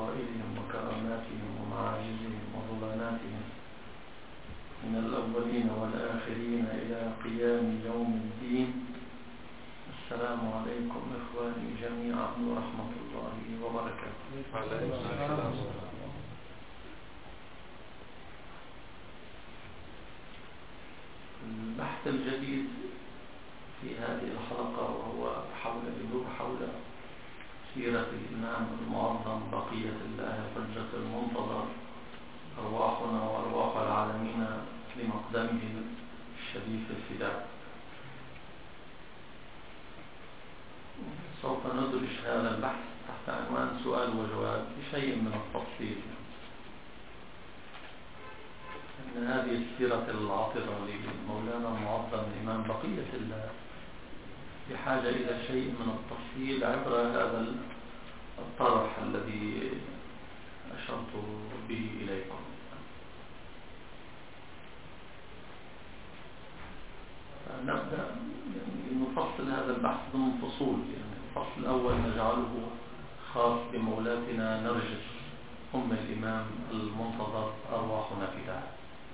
فضائلهم وكراماتهم ومعاجزهم وضلالاتهم من الأولين والآخرين إلى قيام يوم الدين. السلام عليكم إخواني جميعا ورحمة الله وبركاته. البحث الجديد في هذه الحلقة وهو حول سيرة الإمام المعظم بقية الله حجة المنتظر أرواحنا وأرواح العالمين لمقدمه الشريف الفداء. سوف ندرج هذا البحث تحت عنوان سؤال وجواب بشيء من التفصيل، أن هذه السيرة العاطرة لمولانا المعظم الإمام بقية الله بحاجة إلى شيء من التفصيل عبر هذا الطرح الذي أشرت به إليكم. نبدأ نفصل هذا البحث ضمن فصول. الفصل الأول نجعله خاص بمولاتنا نرجس أم الإمام المنتظر أرواحنا فداها.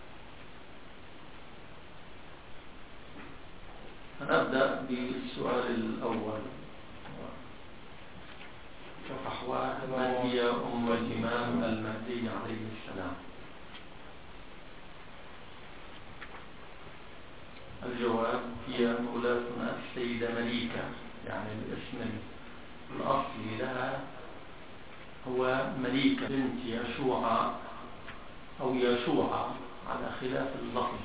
نبدأ بالسؤال الأول: فحواه من هي أم الإمام المهدي عليه السلام؟ الجواب: هي مولاتنا السيدة مليكة، يعني الاسم الأصلي لها هو مليكة بنت يشوع أو يشوع على خلاف اللفظ،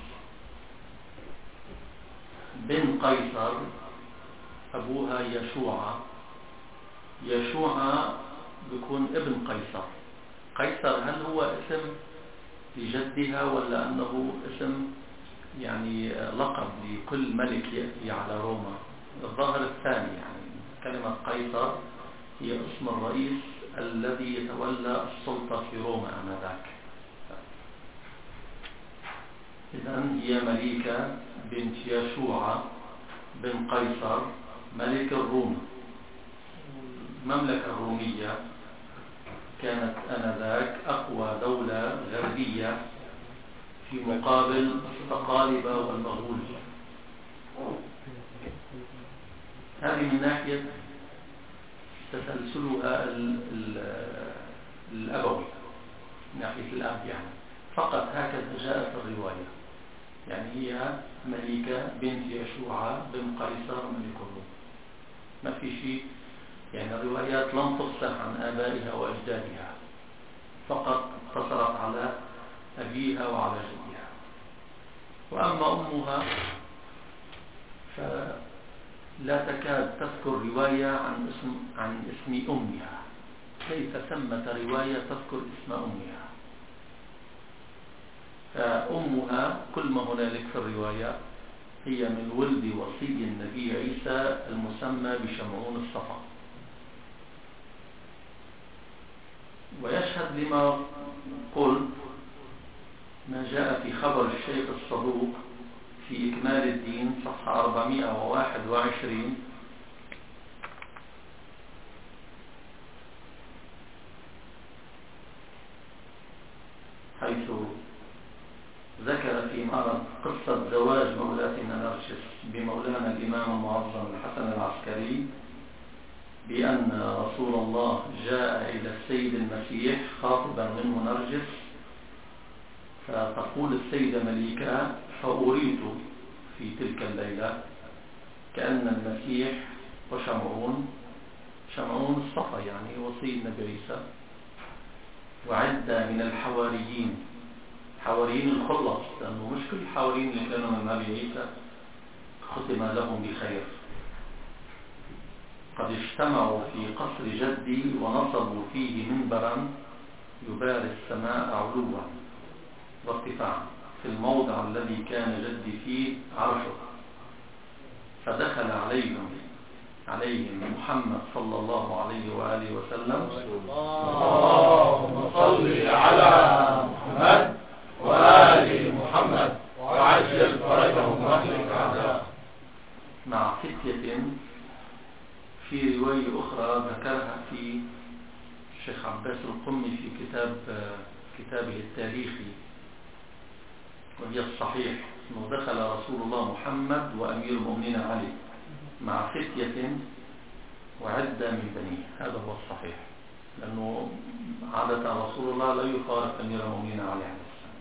بن قيصر، أبوها يشوع بيكون ابن قيصر. قيصر هل هو اسم لجدها ولا أنه اسم يعني لقب لكل ملك يأتي على روما؟ الظاهر الثاني، يعني كلمة قيصر هي اسم الرئيس الذي يتولى السلطة في روما آنذاك. إذن هي مليكة بنت يشوع بن قيصر ملك الروم. المملكة الرومية كانت آنذاك أقوى دولة غربية في مقابل الصقالبة والمغول. هذه من ناحية تسلسلها الأبوي، من ناحية الأب، يعني فقط هكذا جاءت الرواية. يعني هي ملكة بنت يشوع بن قيصر ملك الروم، ما في شيء، يعني الروايات لم تفصح عن آبائها وأجدادها، فقط اقتصرت على أبيها وعلى جدها. وأما أمها فلا تكاد تذكر رواية عن اسم أمها. كيف ثمة رواية تذكر اسم أمها؟ فأمها كل ما هنالك في الرواية هي من ولد وصي النبي عيسى المسمى بشمعون الصفا. ويشهد لما قلت ما جاء في خبر الشيخ الصدوق في إكمال الدين صفحة 421، حيث ذكر في معرض قصة زواج مولاتنا نرجس بمولانا الإمام المعظم الحسن العسكري بأن رسول الله جاء إلى السيد المسيح خاطبا منه نرجس، فتقول السيدة مليكة: فأريد في تلك الليلة كأن المسيح وشمعون الصفا يعني وصي النبي عيسى وعدة من الحواريين، حواريين الخلص، لأنه مش كل الحواريين اللي كانوا من النبي عيسى ختم لهم بخير، قد اجتمعوا في قصر جدي ونصبوا فيه منبرا يباري السماء علوا وارتفاعا في الموضع الذي كان جدي فيه عرشه. فدخل عليهم محمد صلى الله عليه وآله وسلم: اللهم صل على محمد وآل محمد وعجل فرجهم واهلك أعداءهم، مع فتية في رواية أخرى ذكرها في الشيخ عبد عباس القمي في كتابه التاريخي وهي الصحيح، أنه دخل رسول الله محمد وأمير المؤمنين علي مع فتية وعدة من بنيه. هذا هو الصحيح، لأنه عادة رسول الله لا يفارق أمير المؤمنين علي عليه السلام.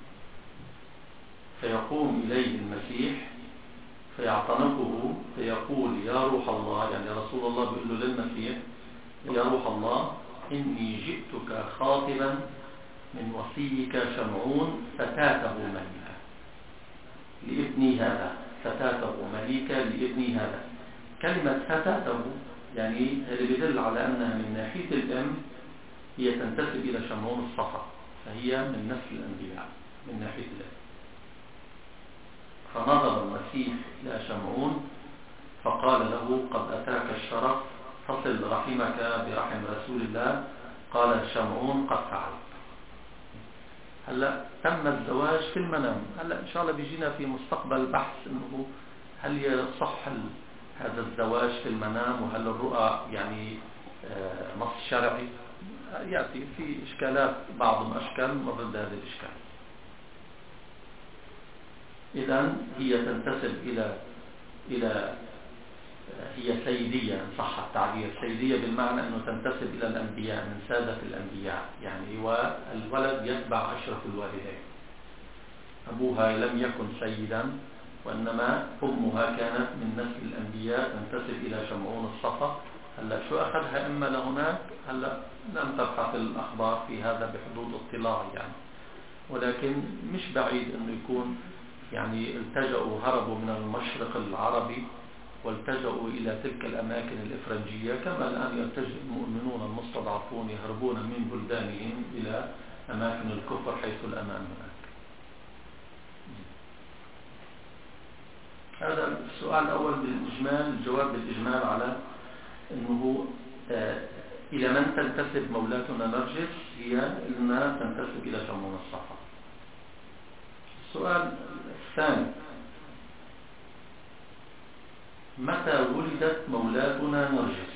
فيقوم إليه المسيح فيعتنقه فيقول يا روح الله، يعني رسول الله بيقول له للمسيح يا روح الله إني جئتك خاطبا من وصيك شمعون فتاته مليكا لابني هذا، فتاته مليكا لابني هذا. كلمة فتاته يعني اللي بيدل على أنها من ناحية الأم هي تنتسب إلى شمعون الصفا، فهي من نسل الأنبياء من ناحية الأم. فنظر المسيح إلى شمعون فقال له قد أتاك الشرف فصل رحمك برحم رسول الله. قال شمعون قد فعلت. هلا تم الزواج في المنام. هلا إن شاء الله بيجينا في مستقبل بحث إنه هل يصح هذا الزواج في المنام، وهل الرؤى يعني نص شرعي؟ يأتي في إشكالات، بعض الأشكال ضد هذا الإشكال. إذن هي تنتسب إلى هي سيدية إن صح التعبير، سيدية بالمعنى أنه تنتسب إلى الأنبياء من سادة الأنبياء يعني، والولد يتبع أشرف الوالدين. أبوها لم يكن سيدا وإنما أمها كانت من نسل الأنبياء تنتسب إلى شمعون الصفا. هلا شو أخذها إما لهناك؟ هلا لم تبحث الأخبار في هذا بحدود اطلاع يعني، ولكن مش بعيد أنه يكون يعني التجأوا هربوا من المشرق العربي والتجأوا إلى تلك الأماكن الإفرنجية، كما الآن يلتجئ المؤمنون المستضعفون يهربون من بلدانهم إلى أماكن الكفر حيث الأمان هناك. هذا السؤال الأول بالإجمال. الجواب بالإجمال على أنه إلى من تنتسب مولاتنا نرجس؟ هي أنها تنتسب إلى شمعون الصفا. السؤال الثاني متى ولدت مولاتنا نرجس؟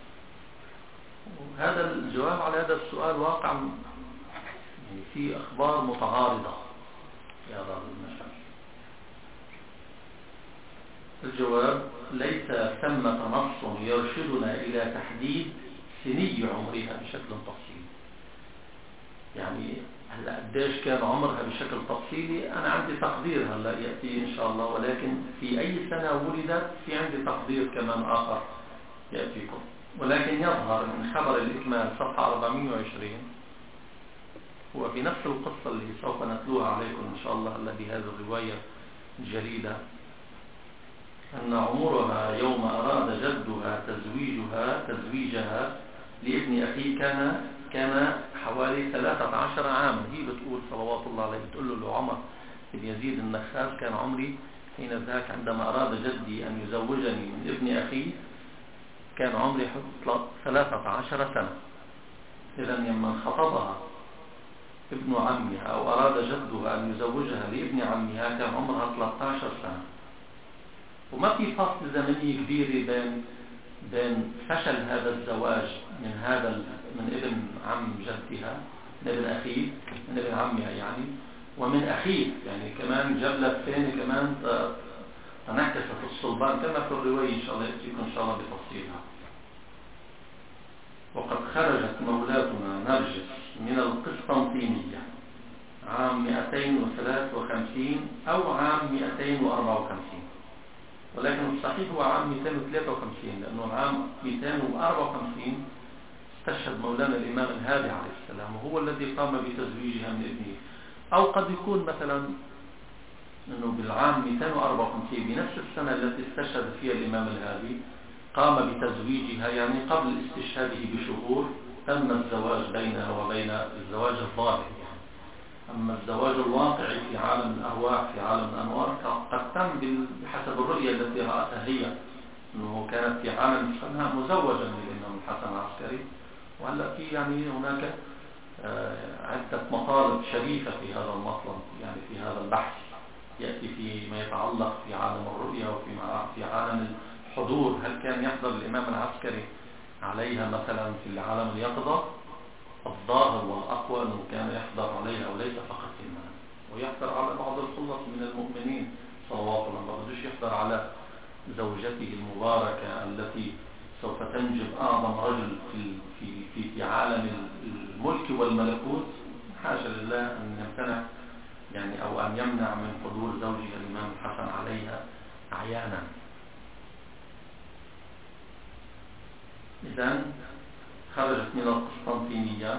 هذا الجواب على هذا السؤال واقع يعني في أخبار متعارضة في هذا المشهد. الجواب ليس ثمة نص يرشدنا إلى تحديد سني عمرها بشكل تفصيلي. يعني هلا قديش كان عمرها بشكل تفصيلي أنا عندي تقدير هلا يأتي إن شاء الله، ولكن في أي سنة ولدت في عندي تقدير كمان آخر يأتيكم. ولكن يظهر من خبر الإكمال صفحة 420 هو في نفس القصة اللي سوف نتلوها عليكم إن شاء الله هلا بهذه الرواية الجليلة، أن عمرها يوم أراد جدها تزويجها لابن أخيه كان حوالي 13 عاما. هي بتقول صلوات الله عليه، بتقول له عمر بن يزيد النخاس كان عمري حين ذاك عندما أراد جدي أن يزوجني من ابن أخيه كان عمري 13 سنة. إذا لما خطبها ابن عمها أو أراد جدها أن يزوجها لابن عمها كان عمرها 13 سنة. وما في فصل زمني كبير بين فشل هذا الزواج من ابن عم جدها، من ابن أخيه، من ابن عمها يعني، ومن أخيه يعني كمان جبلت ثاني كمان تنكست الصلبان كما في الرواية إن شاء الله يأتيكم إن شاء الله بتفصيلها. وقد خرجت مولاتنا نرجس من القسطنطينية عام 253 أو عام 254، ولكن الصحيح هو عام 253 لأنه العام 254 استشهد مولانا الإمام الهادي عليه السلام وهو الذي قام بتزويجها من ابنه. أو قد يكون مثلا أنه بالعام 254 بنفس السنة التي استشهد فيها الإمام الهادي قام بتزويجها، يعني قبل استشهاده بشهور تم الزواج بينها وبين الزواج الظاهر يعني. أما الزواج الواقعي في عالم الأرواح في عالم الأنوار قد تم بحسب الرؤية التي رأتها هي، أنه كانت في عالم الفناء مزوجا للإمام الحسن العسكري. وهلا في يعني هناك عدة مطالب شريفة في هذا المطلب يعني في هذا البحث يأتي فيما يتعلق في عالم الرؤية وفي عالم الحضور. هل كان يحضر الإمام العسكري عليها مثلا في عالم اليقظة الظاهر والأقوى أنه كان يحضر عليها وليس فقط في المنام، ويحضر على بعض الخلص من المؤمنين صلوات الله، ما بدوش يحضر على زوجته المباركة التي سوف تنجب أعظم رجل في عالم الملك والملكوت. حاشا لله أن يمتنع يعني أو أن يمنع من حضور زوجها الإمام الحسن عليها أعيانا. إذن خرجت من القسطنطينية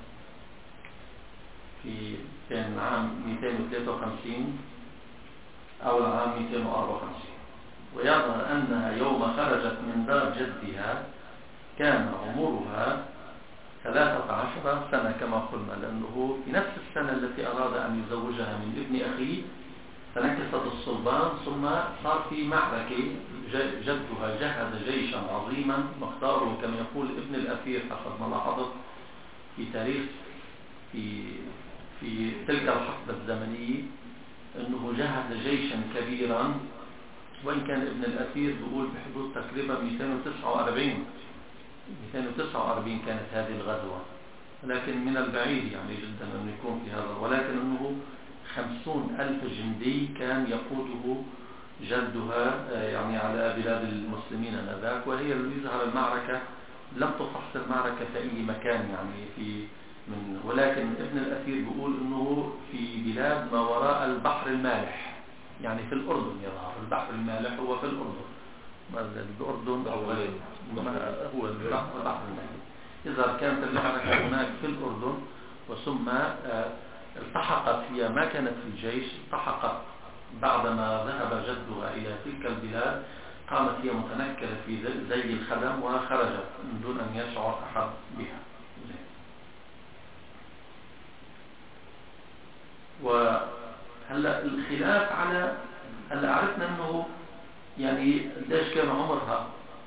في كان عام 253 أو العام 254، ويظهر أنها يوم خرجت من دار جدها كان عمرها 13 سنة كما قلنا، لأنه في نفس السنة التي أراد أن يزوجها من ابن أخيه فنكست الصلبان، ثم صار في معركة، جدها جهز جيشا عظيما مقداره كما يقول ابن الأثير حسب ما لاحظت في تاريخ في تلك الحقبة الزمنية أنه جهز جيشا كبيرا، وإن كان ابن الأثير بيقول بحدود تقريبا 249 كانت هذه الغزوة، لكن من البعيد يعني جدا أن يكون في هذا، ولكن أنه 50,000 جندي كان يقوده جدها يعني على بلاد المسلمين آنذاك، وهي اللي يظهر المعركة لم تفصل المعركة في أي مكان يعني ولكن ابن الأثير بيقول أنه في بلاد ما وراء البحر المالح، يعني في الأردن. يظهر البحر المالح هو في الأردن، الأردن أو هو البحر المالح. إذا كانت المعركة هناك في الأردن، وثم التحقت هي ما كانت في الجيش، التحقت بعدما ذهب جدها إلى تلك البلاد، قامت هي متنكرة في زي الخدم وخرجت من دون أن يشعر أحد بها. وهلا الخلاف على هلا عرفنا أنه يعني قديش كان عمرها،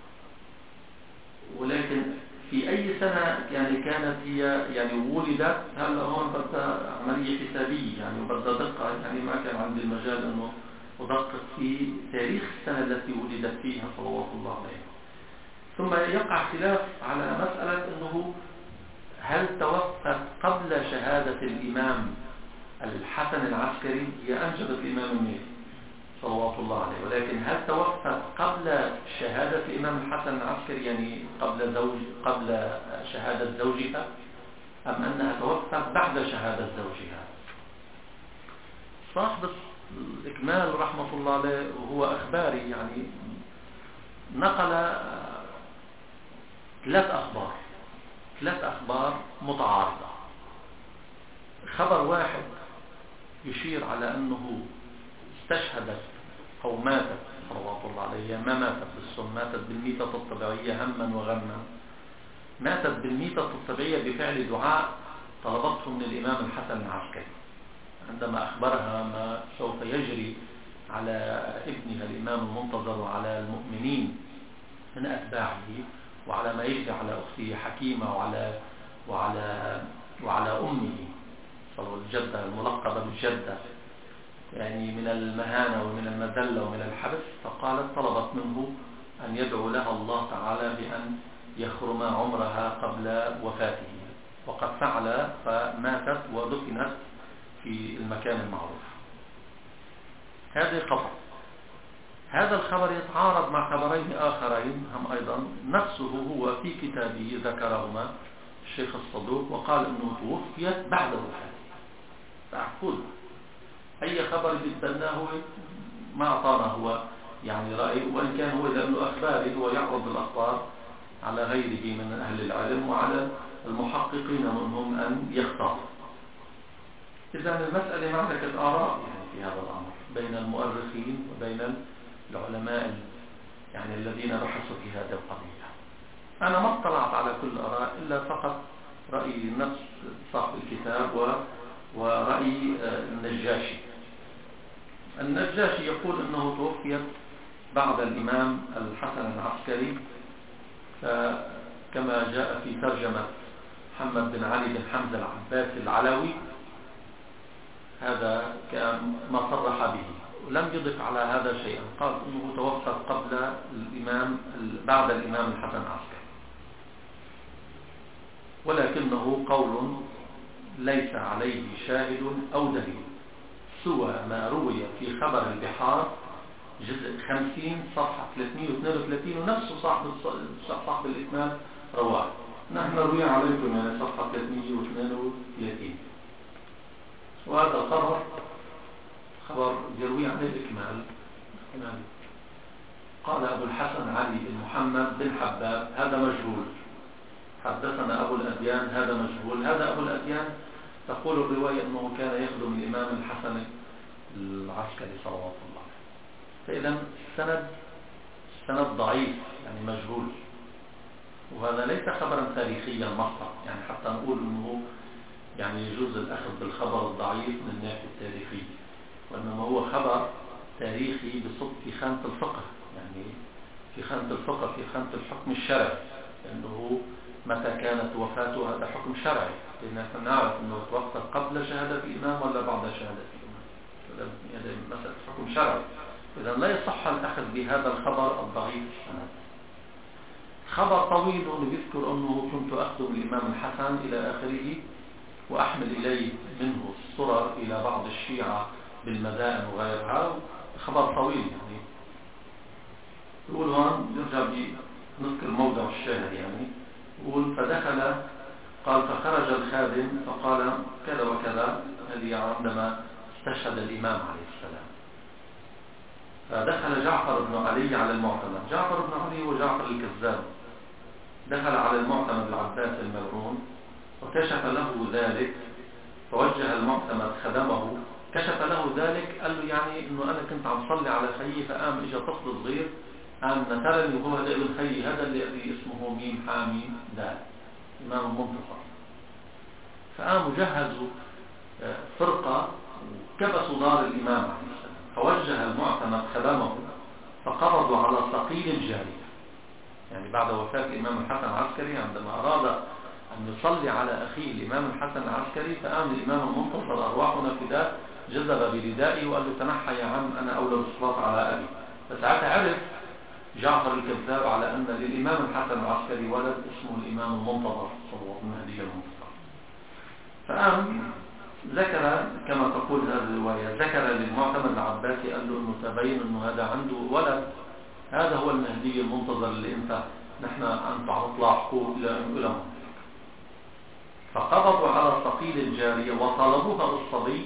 ولكن في أي سنة يعني كانت هي يعني ولدت. هلا هون بدها عملية حسابية يعني وبدها دقة، يعني ما كان عندي المجال أنه أدقق في تاريخ السنة التي ولدت فيها صلوات الله عليه. ثم يقع خلاف على مسألة أنه هل توفت قبل شهادة الإمام الحسن العسكري؟ هي أنجبت الإمام المهدي صلوات الله عليه، ولكن هل توفت قبل شهادة الإمام الحسن العسكري يعني قبل شهادة زوجها، أم أنها توفت بعد شهادة زوجها؟ صاحب الإكمال رحمة الله عليه وهو أخباري يعني نقل ثلاث أخبار متعارضة. خبر واحد يشير على أنه استشهدت أو ماتت صلوات الله عليه، ما ماتت بالسم، ماتت بالميتة الطبيعية هما وغما، ماتت بالميتة الطبيعية بفعل دعاء طلبته من الإمام الحسن العسكري عندما أخبرها ما سوف يجري على ابنها الإمام المنتظر وعلى المؤمنين من أتباعه، وعلى ما يجري على أخته حكيمة وعلى أمه صلوا الجدة الملقبة بالجدة، يعني من المهانة ومن المذلة ومن الحبس. فقالت طلبت منه أن يدعو لها الله تعالى بأن يخرم عمرها قبل وفاته، وقد فعل فماتت ودفنت في المكان المعروف. هذا خبر. هذا الخبر يتعارض مع خبرين آخرين هم أيضا نفسه هو في كتابه ذكرهما الشيخ الصدوق، وقال أنه توفيت بعد وفاته. تعقل أي خبر بيتبناه ما أعطانا هو يعني رأي، وإن كان هو لأنه أخباري هو يعرض الأخبار على غيره من أهل العلم وعلى المحققين منهم أن يختاروا. إذن المسألة معركة آراء يعني في هذا الأمر بين المؤرخين وبين العلماء يعني الذين بحثوا في هذه القضية. أنا ما اطلعت على كل الآراء إلا فقط رأي نفس صاحب الكتاب ورأي النجاشي يقول أنه توفيت بعد الإمام الحسن العسكري، كما جاء في ترجمة محمد بن علي بن حمزة العباسي العلوي، هذا كان ما صرح به ولم يضف على هذا شيئا، قال أنه توفت بعد الإمام الحسن العسكري. ولكنه قول ليس عليه شاهد أو دليل، سوى ما روي في خبر البحار جزء 50 صفحة 332، ونفسه صاحب الإكمال رواه. نحن روي عليكم يعني صفحة 332. وهذا الخبر خبر يروي عن الإكمال. قال أبو الحسن علي بن محمد بن حباب هذا مجهول، حدثنا أبو الأديان هذا مجهول. هذا أبو الأديان تقول الرواية أنه كان يخدم الإمام الحسن العسكري صلوات الله. فإذا السند ضعيف يعني مجهول، وهذا ليس خبرا تاريخيا مصدر، يعني حتى نقول أنه يعني يجوز الأخذ بالخبر الضعيف من الناحية التاريخية، وإنما هو خبر تاريخي بصب في خانة الفقه، يعني في خانة الفقه، في خانة الحكم الشرعي، لأنه متى كانت وفاته هذا حكم شرعي، لأننا نعرف أنه توفى قبل شهادة الإمام ولا بعد شهادة الإمام، هذا مسألة حكم شرعي. إذا لا يصح الأخذ بهذا الخبر الضعيف السند. خبر طويل يذكر أنه كنت أخدم الإمام الحسن إلى آخره، وأحمل إليه منه الصور إلى بعض الشيعة بالمدائن وغيرها، خبر طويل يعني. يقول هون يرجع بنذكر موضع الشاهد يعني. يقول فدخل، قال فخرج الخادم فقال كذا وكذا، هذه عندما استشهد الإمام عليه السلام. فدخل جعفر بن علي على المعتمد. جعفر بن علي هو جعفر الكذاب، دخل على المعتمد العباس الملعون وكشف له ذلك، فوجه المعتمد خدمه كشف له ذلك، قال له يعني انه انا كنت عم صلي على خيي، فقام اجى طفل صغير قام نثرني وهو هذا ابن خيي، هذا اللي اسمه ميم حاميم دال امام المنتصر. فقاموا جهزوا فرقه وكبسوا دار الامام عليه السلام، فوجه المعتمد خدمه فقبضوا على صقيل الجاريه، يعني بعد وفاه الامام الحسن العسكري عندما اراد أن يصلي على أخيه الإمام الحسن العسكري، فقام الإمام المنتصر أرواحنا فداء جذب بردائه وقال له تنحى يا عم أنا أولى بالصلاة على أبي. فساعتها عرف جعفر الكذاب على أن للإمام الحسن العسكري ولد اسمه الإمام المنتظر صلى الله عليه وسلم. فقام ذكر كما تقول هذه الرواية، ذكر للمعتمد العباسي قال له أنه تبين أنه هذا عنده ولد، هذا هو المهدي المنتظر اللي نحن أنت على تلاحقوا إلى فقبضوا على صقيل الجارية وطلبوها بالصبي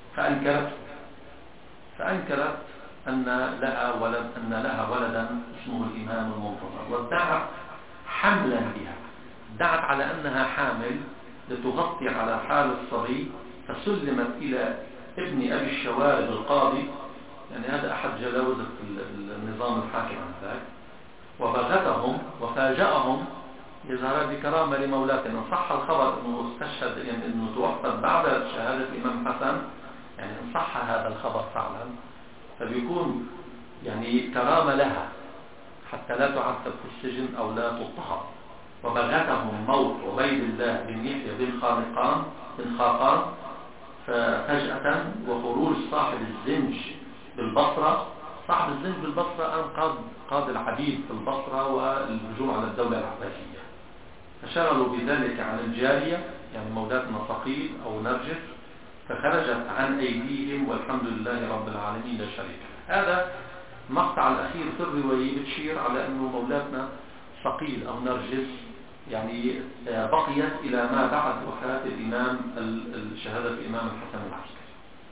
فأنكرت أن لها ولدا اسمه الإمام المنتظر، وادعت حملا بها، دعت على أنها حامل لتغطي على حال الصبي، فسلمت إلى ابن أبي الشوارب القاضي، يعني هذا أحد جلاوزة النظام الحاكم عن ذلك، وبغتهم وفاجأهم يظهر بكرامة لمولاتنا. صح الخبر أنه استشهد، يعني أنه توفى بعد شهادة الإمام حسن، يعني إن صح هذا الخبر فعلا فبيكون يعني كرامة لها حتى لا تعذب في السجن أو لا تضطهد. وبغتهم موت عبيد الله بن يحيى بن خاقان ففجأة، وخروج صاحب الزنج بالبصرة. صاحب الزنج بالبصرة قاد العبيد في البصرة والهجوم على الدولة العباسية، فشغلوا بذلك عن الجارية يعني مولاتنا صقيل أو نرجس، فخرجت عن أيديهم والحمد لله رب العالمين لا شريك له. هذا المقطع الأخير في الرواية بتشير على أنه مولاتنا صقيل أو نرجس يعني بقيت إلى ما بعد وفاة الإمام شهادة الإمام الحسن العسكري.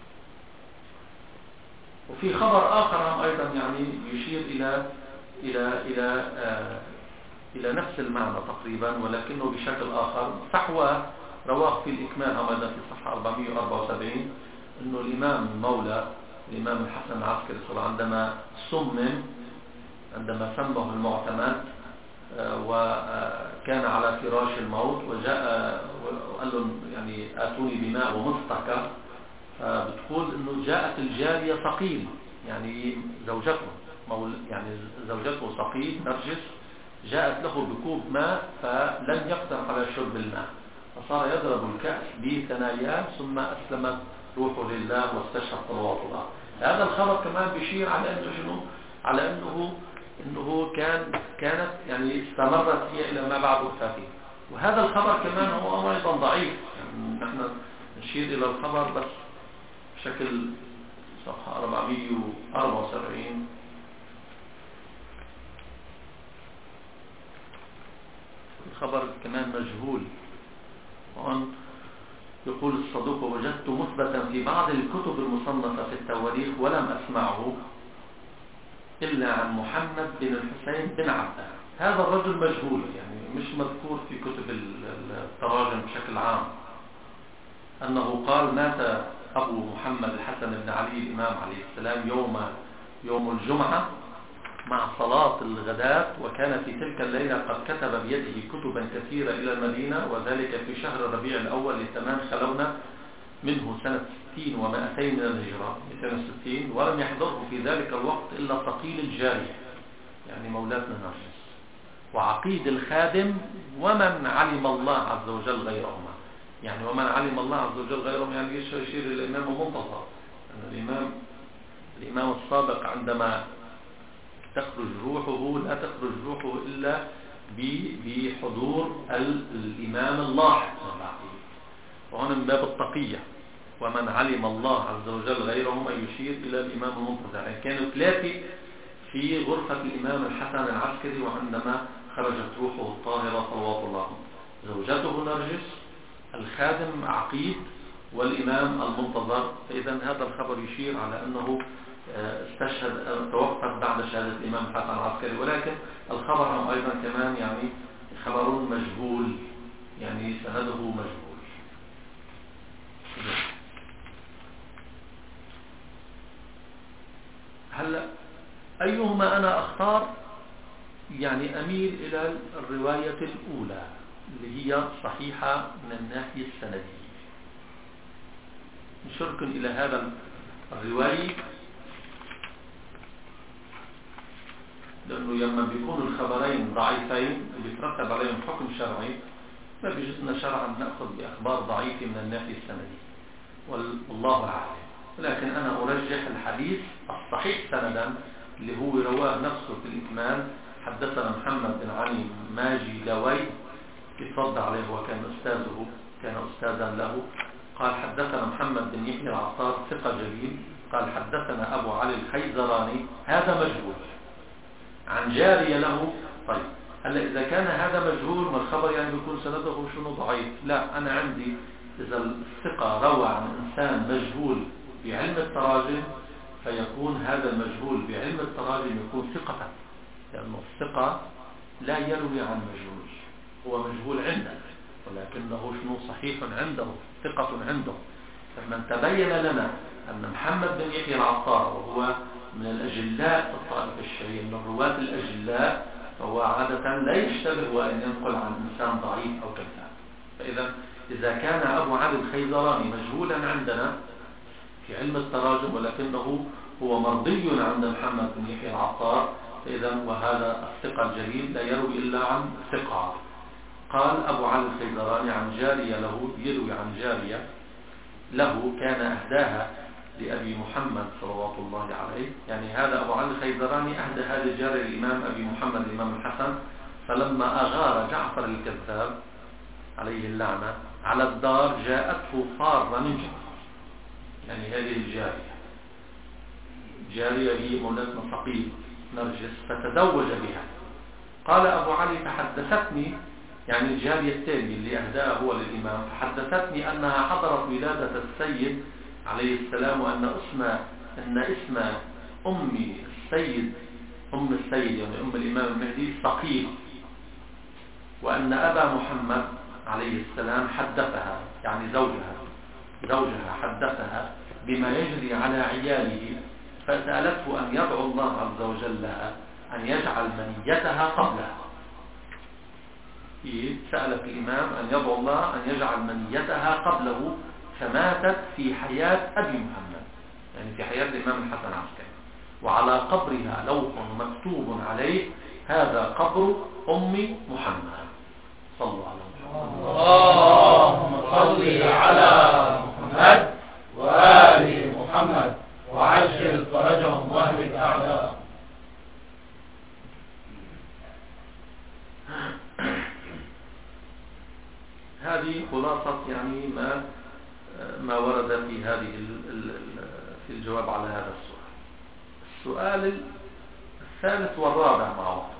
وفي خبر آخر أيضا يعني يشير إلى نفس المعنى تقريبا ولكنه بشكل آخر. فحوى رواه في الإكمال هذا في الصفحة 474 أنه الإمام مولى الإمام الحسن العسكري عندما سمه المعتمد وكان على فراش الموت، وجاء وقال لهم يعني آتوني بماء ومستكى، بتقول انه جاءت الجارية صقيل يعني زوجته صقيل نرجس، جاءت له بكوب ماء فلن يقدر على شرب الماء، فصار يضرب الكأس بثناياه ثم أسلمت روحه لله واستشهد صلوات الله. هذا الخبر كمان بيشير على انه شنو؟ على انه كانت يعني استمرت هي الى ما بعد وفاته، وهذا الخبر كمان هو أيضا ضعيف، يعني نحن نشير إلى الخبر بس بشكل صفحة 474. الخبر كمان مجهول. وأن يقول الصدوق: وجدت مثبتا في بعض الكتب المصنفة في التواريخ ولم أسمعه إلا عن محمد بن الحسين بن عبدان. هذا الرجل مجهول، يعني مش مذكور في كتب التراجم بشكل عام، أنه قال: مات أبو محمد الحسن بن علي الإمام عليه السلام يوم الجمعة مع صلاة الغداة، وكان في تلك الليلة قد كتب بيده كتبا كثيرة إلى المدينة، وذلك في شهر ربيع الأول لتمام خلونا منه سنة 60 و200 من الهجرة 260، ولم يحضره في ذلك الوقت إلا ثقيل الجارية يعني مولاتنا نرجس وعقيد الخادم ومن علم الله عز وجل غيرهما. يعني ومن علم الله عز وجل غيرهم يعني يشير إلى الإمام المنتظر، أن الإمام السابق عندما تخرج روحه لا تخرج روحه إلا بحضور الإمام اللاحق، وهنا من باب التقية. ومن علم الله عز وجل غيرهم يشير إلى الإمام المنتظر. يعني كانوا ثلاثة في غرفة الإمام الحسن العسكري وعندما خرجت روحه الطاهرة صلوات الله، زوجته نرجس، الخادم عقيد، والإمام المنتظر. فإذا هذا الخبر يشير على أنه توفت بعد شهادة الإمام الحسن العسكري، ولكن الخبر أيضا كمان يعني خبر مجهول، يعني سنده مجهول. هلا أيهما أنا أختار؟ يعني أميل إلى الرواية الأولى اللي هي صحيحة من الناحية السندية. نشركم إلى هذا الرواية، لأنه لما بيكونوا الخبرين ضعيفين بيترتب عليهم حكم شرعي، ما بيجوزنا شرعا نأخذ بأخبار ضعيفة من الناحية السندية، والله أعلم. لكن أنا أرجح الحديث الصحيح سندا اللي هو رواه نفسه في الإكمال: حدثنا محمد بن علي ماجي لوي، يتفضل عليه وكان أستاذه، كان أستاذا له. قال: حدثنا محمد بن يحيى العطار ثقة جليل. قال: حدثنا أبو علي الخيزراني، هذا مجهول، عن جارية له. طيب هلا إذا كان هذا مجهول ما الخبر يعني بيكون سنده شنو ضعيف؟ لا، أنا عندي إذا الثقة روى عن إنسان مجهول بعلم التراجم فيكون هذا المجهول بعلم التراجم يكون ثقة، لأنه الثقة لا يروي عن مجهول، هو مجهول عنده ولكنه شنو صحيح عنده، ثقة عنده. فمن تبين لنا أن محمد بن يحيى العطار وهو من الأجلاء في الطائفة الشيعية، من الرواة الأجلاء، فهو عادة لا يشتبه وأن ينقل عن إنسان ضعيف أو كذاب. فإذا إذا كان أبو علي الخيزراني مجهولا عندنا في علم التراجم ولكنه هو مرضي عند محمد بن يحيى العطار، فإذا وهذا الثقة الجليل لا يروي إلا عن ثقة. قال أبو علي الخيزراني عن جارية له، يروي عن جارية له كان أهداها لأبي محمد صلوات الله عليه. يعني هذا أبو علي الخيزراني أهدى هذه الجارية للإمام أبي محمد الإمام الحسن، فلما أغار جعفر الكذاب عليه اللعنة على الدار جاءته فارة من جعفر. يعني هذه الجارية هي مولاتنا ثقيل نرجس، فتزوج بها. قال أبو علي: فحدثتني، يعني الجارية الثانية اللي أهداها هو للإمام، فحدثتني أنها حضرت ولادة السيد عليه السلام، وأن اسم أم السيد يعني أم الإمام المهدي ثقيل، وأن أبا محمد عليه السلام حدثها، يعني زوجها حدثها بما يجري على عياله، فسألته أن يدعو الله عز وجل لها أن يجعل منيتها قبلها. سألت الإمام أن يدعو الله أن يجعل منيتها قبله، فماتت في حياة أبي محمد، يعني في حياة الإمام الحسن العسكري، وعلى قبرها لوح مكتوب عليه: هذا قبر أم محمد. صلوا على محمد. اللهم صل على محمد وآل محمد وعجل فرجهم واهلك أعداءهم. ما ورد في في الجواب على هذا السؤال. السؤال الثالث والرابع مع بعض: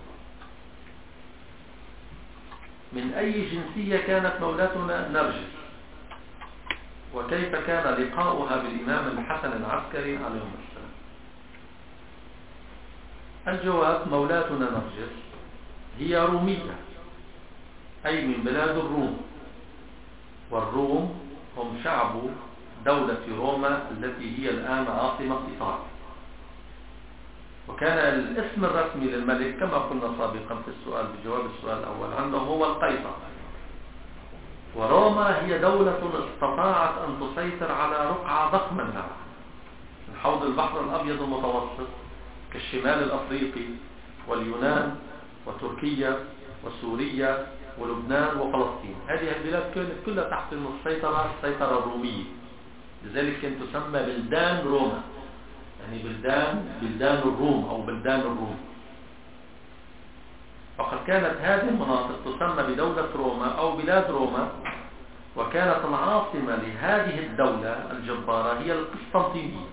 من أي جنسية كانت مولاتنا نرجس؟ وكيف كان لقاؤها بالإمام الحسن العسكري عليه السلام؟ الجواب: مولاتنا نرجس هي رومية، أي من بلاد الروم، والروم هم شعب دولة روما التي هي الآن عاصمة إيطاليا. وكان الاسم الرسمي للملك كما قلنا سابقا في السؤال بجواب السؤال الأول عندهم هو القيصر. وروما هي دولة استطاعت أن تسيطر على رقعة ضخمة من حوض البحر الأبيض المتوسط كالشمال الأفريقي واليونان وتركيا وسوريا ولبنان وفلسطين. هذه البلاد كانت كلها تحت السيطرة الرومية، لذلك كانت تسمى بلدان روما، يعني بلدان الروم أو بلدان الروم. فقد كانت هذه المناطق تسمى بدولة روما أو بلاد روما، وكانت العاصمة لهذه الدولة الجبارة هي القسطنطينية.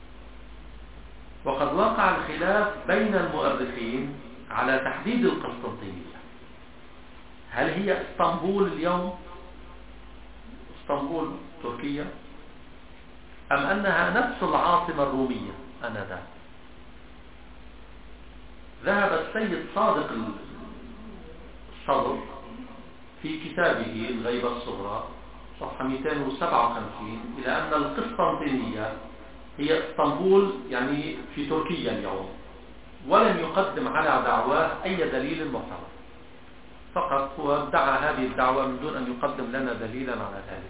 وقد وقع الخلاف بين المؤرخين على تحديد القسطنطينية، هل هي اسطنبول اليوم، اسطنبول تركيا، أم أنها نفس العاصمة الرومية آنذاك. ذهب السيد صادق الصدر في كتابه الغيبة الصغرى صفحة 257 إلى أن القسطنطينية هي اسطنبول يعني في تركيا اليوم، ولم يقدم على دعواه أي دليل معتبر، فقط هو ادعى هذه الدعوة من دون أن يقدم لنا دليلا على ذلك.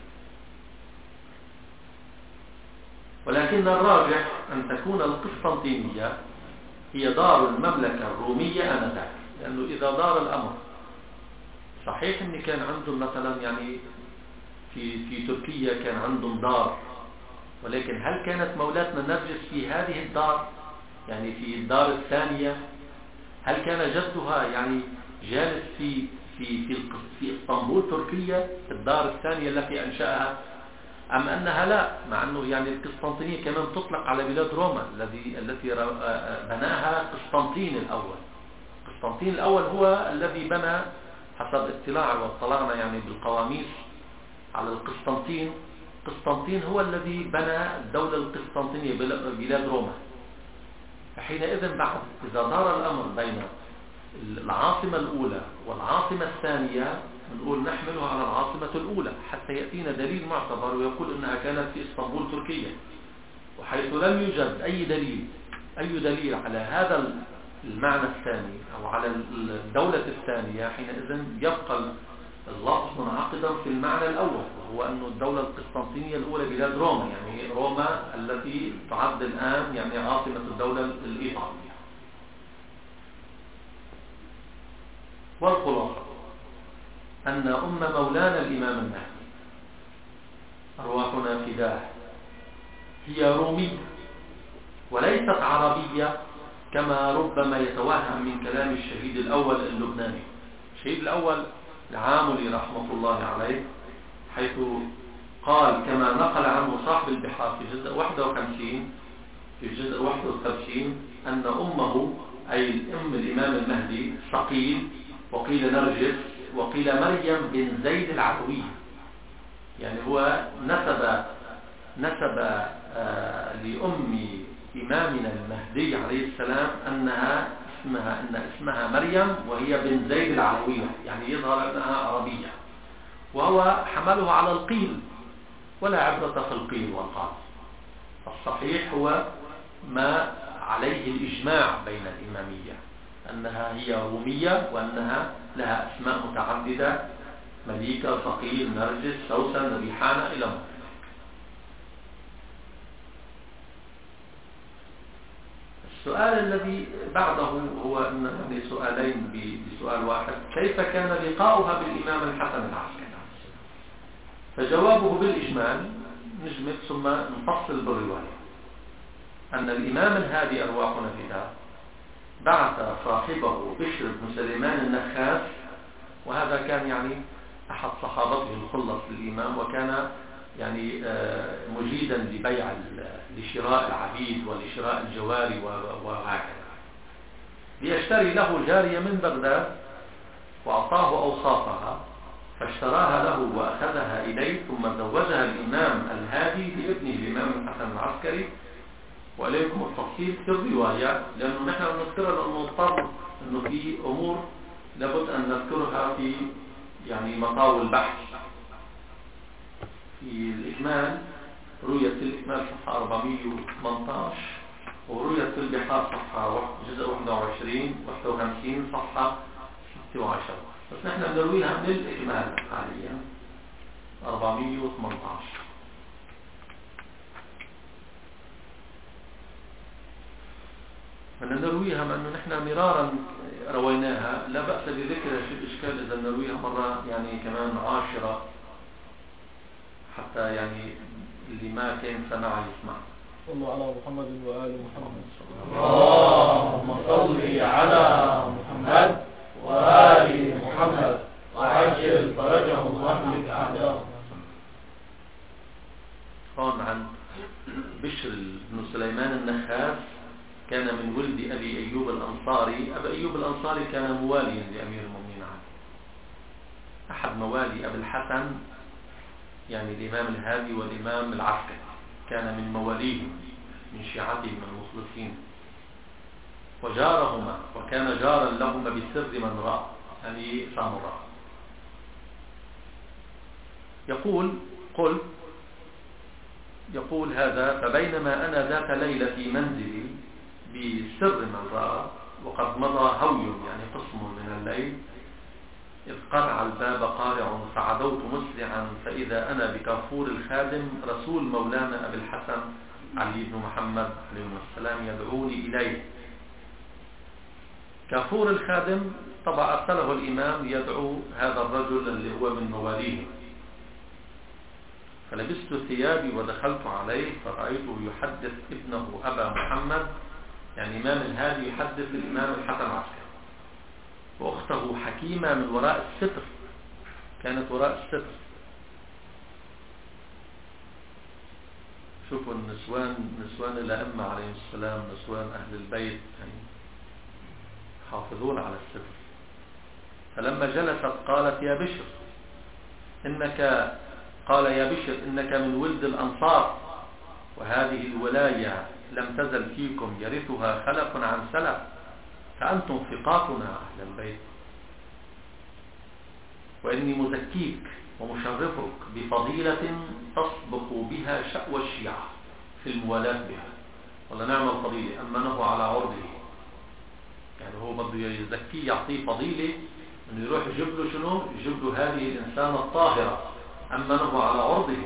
ولكن الراجح أن تكون القسطنطينية هي دار المملكة الرومية آنذاك، لأنه إذا دار الأمر صحيح أن كان عندهم مثلا يعني في تركيا كان عندهم دار، ولكن هل كانت مولاتنا نرجس في هذه الدار، يعني في الدار الثانية؟ هل كان جدها يعني جالس في اسطنبول تركيا في الدار الثانية التي أنشأها، أم أنها لا، مع أنه يعني القسطنطينية كمان تطلق على بلاد روما التي بناها قسطنطين الأول. قسطنطين الأول هو الذي بنى حسب اطلاعي واطلعنا يعني بالقواميس على القسطنطين. قسطنطين هو الذي بنى الدولة القسطنطينية بلاد روما. فحينئذ بعد إذا دار الأمر بين العاصمة الأولى والعاصمة الثانية نقول نحملها على العاصمة الأولى حتى يأتينا دليل معتبر ويقول إنها كانت في اسطنبول تركيا. وحيث لم يوجد أي دليل على هذا المعنى الثاني أو على الدولة الثانية، حينئذ يبقى اللفظ منعقدا في المعنى الأول، وهو أن الدولة القسطنطينية الأولى بلاد روما، يعني روما التي تعد الآن يعني عاصمة الدولة الإيطالية. والخلاصة أن مولانا الإمام المهدي أرواحنا فداه هي رومية وليست عربية كما ربما يتوهم من كلام الشهيد الأول اللبناني. الشهيد الأول العاملي رحمة الله عليه، حيث قال كما نقل عنه صاحب البحار في جزء 51 أن أمه أي الأم الإمام المهدي صقيل، وقيل نرجس، وقيل مريم بن زيد العلوية. يعني هو نسب لأم إمامنا المهدي عليه السلام أن اسمها مريم وهي بن زيد العلوية، يعني يظهر أنها عربية، وهو حمله على القيل، ولا عبرة في القيل والقال. الصحيح هو ما عليه الإجماع بين الإمامية، أنها هي رومية وأنها لها أسماء متعددة: مليكة، ثقيل، نرجس، سوسن، ريحانة إلى آخره. السؤال الذي بعده هو أن سؤالين بسؤال واحد: كيف كان لقاؤها بالإمام الحسن العسكري؟ فجوابه بالإجمال نجمد ثم نفصل بالرواية أن الإمام الهادي أرواحنا فداه بعث صاحبه بشر بن سليمان النخاس، وهذا كان يعني أحد صحابته الخلص للإمام، وكان يعني مجيدا لشراء العبيد ولشراء الجواري وهكذا، ليشتري له جارية من بغداد وأعطاه أوصافها فاشتراها له وأخذها إليه، ثم زوجها الإمام الهادي لابنه الإمام الحسن العسكري. وإليكم التفصيل في الرواية، لأنه نحن نذكرها لأنه نضطر أنه في أمور لابد أن نذكرها في يعني مطاوى البحث. في الإكمال، رؤية الإكمال صفحة 418، ورؤية البحار صفحة جزء 21 صفحة 16. بس نحن نرويها من الإكمال حاليا 418. بدنا نرويها لأنه نحن مرارا رويناها، لا بأس بذكرها، شو الإشكال إذا نرويها مرة يعني كمان 10 حتى يعني اللي ما كان سمع يسمع. صلوا على محمد وآل محمد. اللهم صل على محمد وآل محمد وعجل فرجهم واهلك أعداءهم. هون عن بشر بن سليمان النخاس، كان من ولد أبي أيوب الأنصاري. أبي أيوب الأنصاري كان مواليا لأمير المؤمنين علي، أحد موالي أبي الحسن يعني الإمام الهادي والإمام العسكري، كان من مواليهم من شيعتهم المخلصين، وجارهما، وكان جارا لهما بسر من رأى يعني سامراء. يقول هذا: فبينما أنا ذات ليلة في منزلي بسر من رأى وقد مضى هوي يعني قسم من الليل، إذ قرع الباب قارع فعدوت مسرعا فإذا أنا بكافور الخادم رسول مولانا أبي الحسن علي بن محمد عليه السلام يدعوني إليه. كافور الخادم طبعا أرسله الإمام يدعو هذا الرجل اللي هو من مواليه. فلبست ثيابي ودخلت عليه فرأيته يحدث ابنه أبا محمد يعني إمام الهادي يحدث الإمام الحسن العسكري، وأخته حكيمة من وراء الستر، كانت وراء الستر. شوفوا نسوان الأئمة عليهم السلام، نسوان أهل البيت يعني حافظون على الستر. فلما جلست قالت: يا بشر إنك من ولد الأنصار، وهذه الولاية لم تزل فيكم يرثها خلف عن سلف، فأنتم ثقاتنا أهل البيت، وإني مزكيك ومشرفك بفضيلة تسبق بها شأوى الشيعة في الموالاة بها. ولا نعمل فضيلة أمنه على عرضه، يعني هو بده يزكيه يعطيه فضيلة أنه يروح يجيب له شنو؟ يجيب له هذه الإنسانة الطاهرة أمنه على عرضه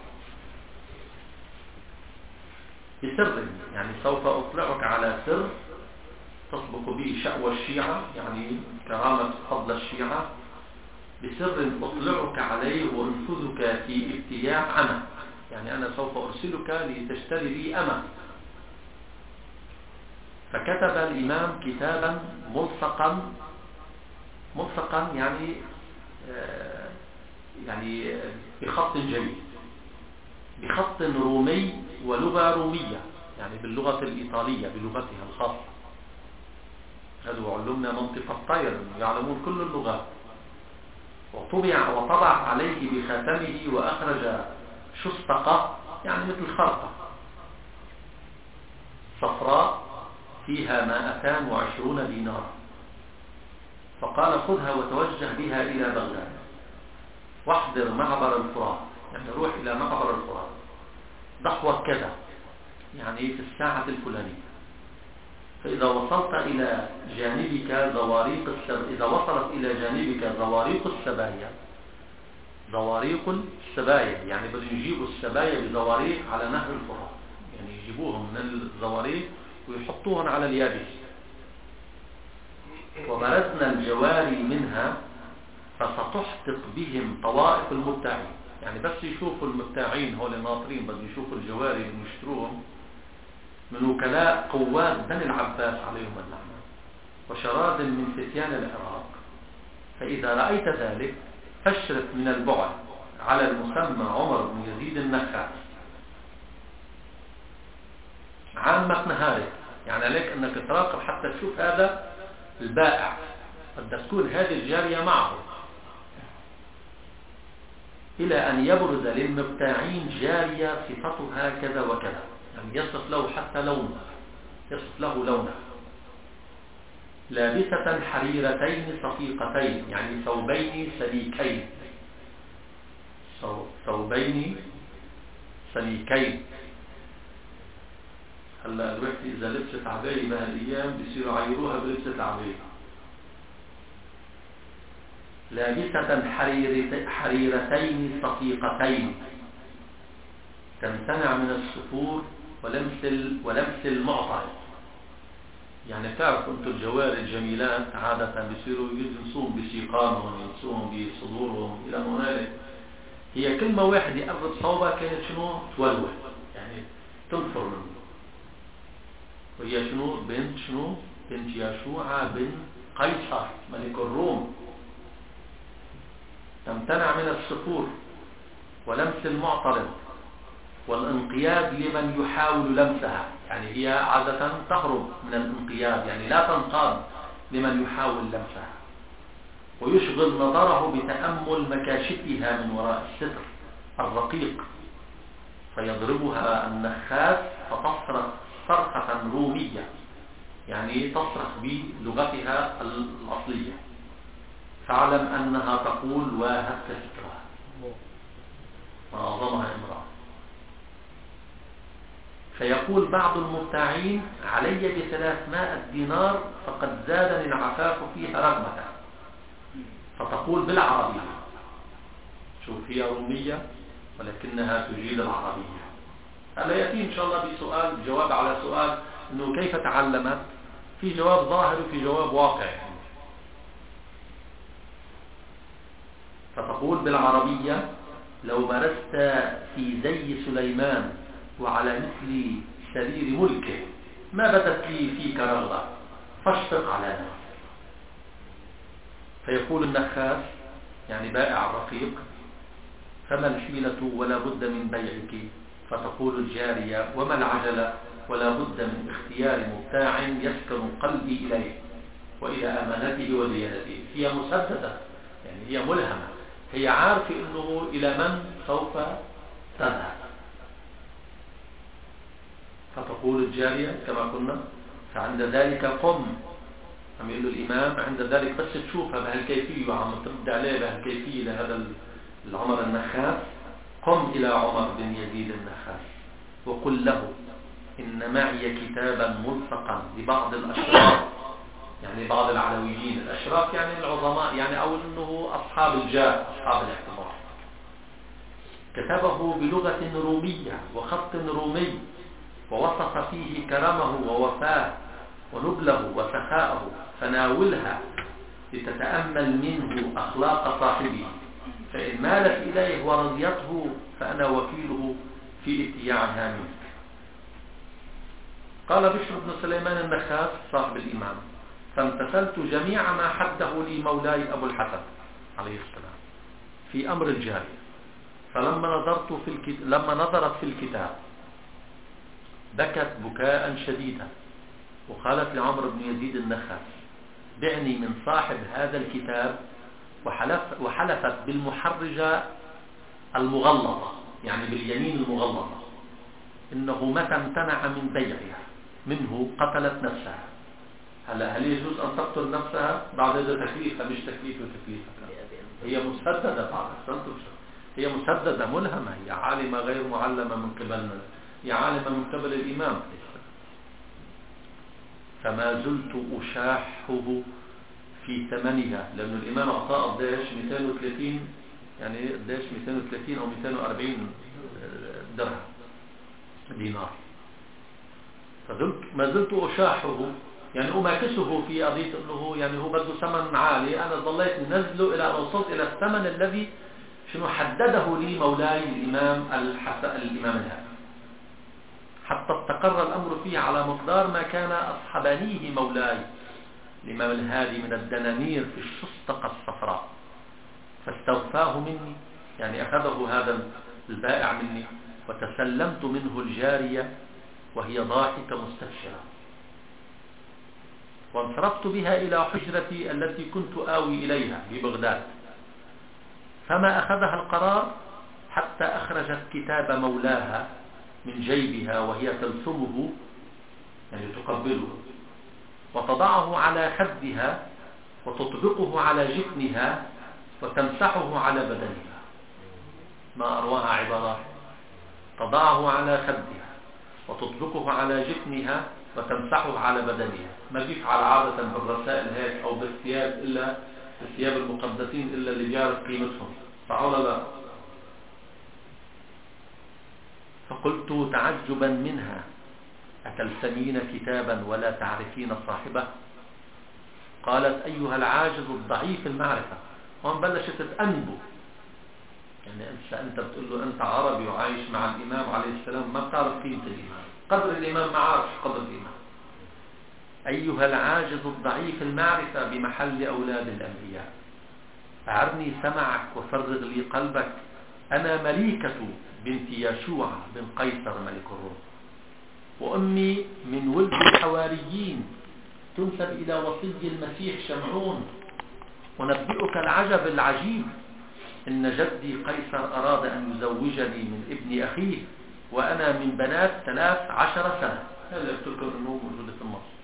بسر، يعني سوف أطلعك على سر تسبق به شأوى الشيعة يعني كرامة فضل الشيعة، بسر أطلعك عليه وأنفذك في ابتياع أنا، يعني أنا سوف أرسلك لتشتري لي أنا. فكتب الإمام كتابا ملصقا يعني بخط جيد، بخط رومي ولغة رومية يعني باللغة الإيطالية بلغتها الخاصة. هذا علمنا منطق الطير يعلمون كل اللغات. وطبع عليه بخاتمه وأخرج شستقة يعني مثل خرطة صفراء فيها 220 دينار، فقال: خذها وتوجه بها إلى بغداد واحضر معبر الفرات، يعني روح إلى معبر الفرات ضحوة كذا يعني في الساعة الفلانية، فإذا وصلت إلى جانبك زواريق السبايا يعني بدهم يجيبوا السبايا بزواريق على نهر الفرات، يعني يجيبوهم من الزواريق ويحطوهم على اليابس. وبرزنا الجواري منها فستحتق بهم طوائف المبتاعين، يعني بس يشوفوا المبتاعين هول الناطرين بدهم يشوفوا الجواري اللي يشتروهم من وكلاء قواد بني العباس عليهم اللعنة وشراد من فتيان العراق، فإذا رأيت ذلك فاشرف من البعد على المسمى عمر بن يزيد النخاس عامة نهارك، يعني عليك أنك تراقب حتى تشوف هذا البائع قد تكون هذه الجارية معه، إلى أن يبرز للمبتاعين جارية صفتها كذا وكذا، يعني يصف له حتى لونه، يصف له لونه، لابسة حريرتين صفيقتين، يعني ثوبين سليكين، ثوبين سليكين. هلا الوقت إذا لبست عباية بهالأيام بيصيروا يعيروها بلبسة العباية. لابسة حريرتين صفيقتين تمتنع من السفور ولمس المعطر. يعني تعرف أنتم الجواري الجميلات عادة بيصيروا يلبسون بسيقانهم، يلبسون بصدورهم إلى هنالك. هي كل ما واحد يقرب صوبها كانت شنو تولول، يعني تنفر منه. وهي شنو بنت يشوع بن قيصر ملك الروم. تمتنع من السفور ولمس المعترض والانقياد لمن يحاول لمسها، يعني هي عادة تهرب من الانقياد، يعني لا تنقاد لمن يحاول لمسها. ويشغل نظره بتأمل مكاشفها من وراء الستر الرقيق، فيضربها النخاس فتصرخ صرخة رومية، يعني تصرخ بلغتها الأصلية، فاعلم أنها تقول واهبت سترها وأعظمها امرأة. فيقول بعض المبتاعين علي ب300 دينار فقد زادني العفاف فيها رغبة، فتقول بالعربية. شوف هي رومية ولكنها تجيد العربية. هلا يأتي إن شاء الله بسؤال جواب على سؤال إنه كيف تعلمت، في جواب ظاهر وفي جواب واقع. فتقول بالعربية لو مارست في زي سليمان وعلى مثل سرير ملكه ما بدت لي فيك رغبة فاشفق على نفسك. فيقول النخاس يعني بائع الرقيق فما الحيلة ولا بد من بيعك. فتقول الجارية وما العجلة ولا بد من اختيار مبتاع يسكن قلبي إليه وإلى أمانته وديانته. هي مسددة، يعني هي ملهمة، هي عارفة أنه إلى من سوف تذهب. فتقول الجارية كما قلنا فعند ذلك قم، عم يقول الإمام عند ذلك بس تشوفها بهالكيفية وعم ترد عليه بهالكيفية لهذا العمر النخاس، قم إلى عمر بن يزيد النخاس وقل له إن معي كتابا ملصقا لبعض الأشراف، يعني بعض العلويين. الأشراف يعني العظماء، يعني أو أنه أصحاب الجاه، أصحاب الاعتبار. كتبه بلغة رومية وخط رومي، ووصف فيه كرمه ووفاه ونبله وسخاءه، فناولها لتتأمل منه أخلاق صاحبه، فإن مالت إليه ورضيته فأنا وكيله في ابتياعها منك. قال بشر بن سليمان النخاس صاحب الإمام فامتثلت جميع ما حده لي مولاي أبو الحسن عليه السلام في أمر الجارية. لما نظرت في الكتاب بكت بكاء شديدا وقالت لعمر بن يزيد النخاس بعني من صاحب هذا الكتاب، وحلفت بالمحرجة المغلظة، يعني باليمين المغلظة، إنه متى امتنع من بيعها منه قتلت نفسها. هل يجوز أن تقتل نفسها بعد هذا تكليفها؟ مش تكليفها، هي مسددة بعد هي مسددة ملهمة، هي عالمة غير معلمة من قبلنا، هي عالمة من قبل الإمام. فما زلت أشاحه في ثمنها، لأن الإمام أعطاه قديش 230، يعني قديش 230 أو 240 درهم دينار. ما زلت أشاحه، يعني أماكسه في قضية أنه يعني هو بده ثمن عالي، أنا ظليت ننزله إلى أن وصلت إلى الثمن الذي شنو حدده لي مولاي الإمام الإمام الهادي، حتى استقر الأمر فيه على مقدار ما كان أصحبانيه مولاي الإمام الهادي من الدنانير في الشسطقة الصفراء، فاستوفاه مني يعني أخذه هذا البائع مني وتسلمت منه الجارية وهي ضاحكة مستبشرة، وانصرفت بها إلى حجرتي التي كنت آوي إليها ببغداد، فما أخذها القرار حتى أخرجت كتاب مولاها من جيبها وهي تلثمه، يعني تقبله، وتضعه على خدها وتطبقه على جفنها وتمسحه على بدنها. ما أرواها عبارات، تضعه على خدها وتطبقه على جفنها وتمسحه على بدنها. ما بيفعل عادة بالرسائل هيك أو بالثياب إلا الثياب المقدسين إلا اللي بيعرف قيمتهم، صح ولا لا؟ فقلت تعجبا منها: أتلسمين كتابا ولا تعرفين صاحبه؟ قالت: أيها العاجز الضعيف المعرفة. هون بلشت تأنبه، يعني أنت بتقول له أنت عربي وعايش مع الإمام عليه السلام، ما بتعرف قيمة الإمام، قدر الإمام ما عارف قدر الإمام. أيها العاجز الضعيف المعرفة بمحل أولاد الأنبياء، أعرني سمعك وفرغ لي قلبك، أنا مليكة بنت يشوع بن قيصر ملك الروم، وأمي من ولد الحواريين تنسب إلى وصي المسيح شمعون. ونبئك العجب العجيب، إن جدي قيصر أراد أن يزوجني من ابن أخيه وأنا من بنات 13 سنة. هذا يذكر أنه موجودة في النص.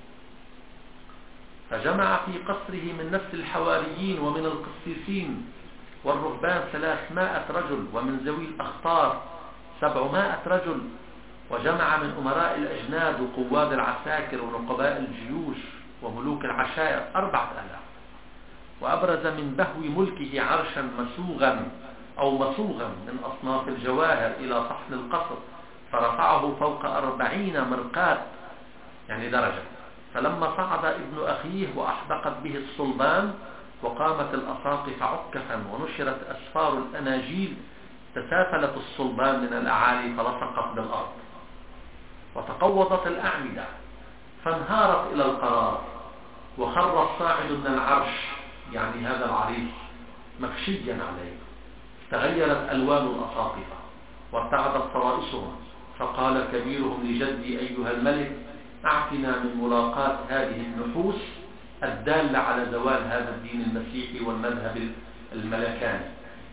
فجمع في قصره من نسل الحواريين ومن القسيسين والرهبان 300 رجل، ومن ذوي الأخطار 700 رجل، وجمع من أمراء الأجناد وقواد العساكر ونقباء الجيوش وملوك العشائر 4000. وأبرز من بهو ملكه عرشا مسوغا أو مصوغا من أصناف الجواهر إلى صحن القصر، فرفعه فوق 40 مرقات، يعني درجة. فلما صعد ابن أخيه وأحدقت به الصلبان وقامت الأساقف عكفا ونشرت أسفار الأناجيل، تسافلت الصلبان من الأعالي فلصقت بالأرض، وتقوضت الأعمدة فانهارت إلى القرار، وخر الصاعد من العرش، يعني هذا العريس، مغشيا عليه. تغيرت ألوان الأساقفة وارتعدت فرائسهم، فقال كبيرهم لجدي: أيها الملك، أعطنا من ملاقاة هذه النحوس الدالة على زوال هذا الدين المسيحي والمذهب الملكاني.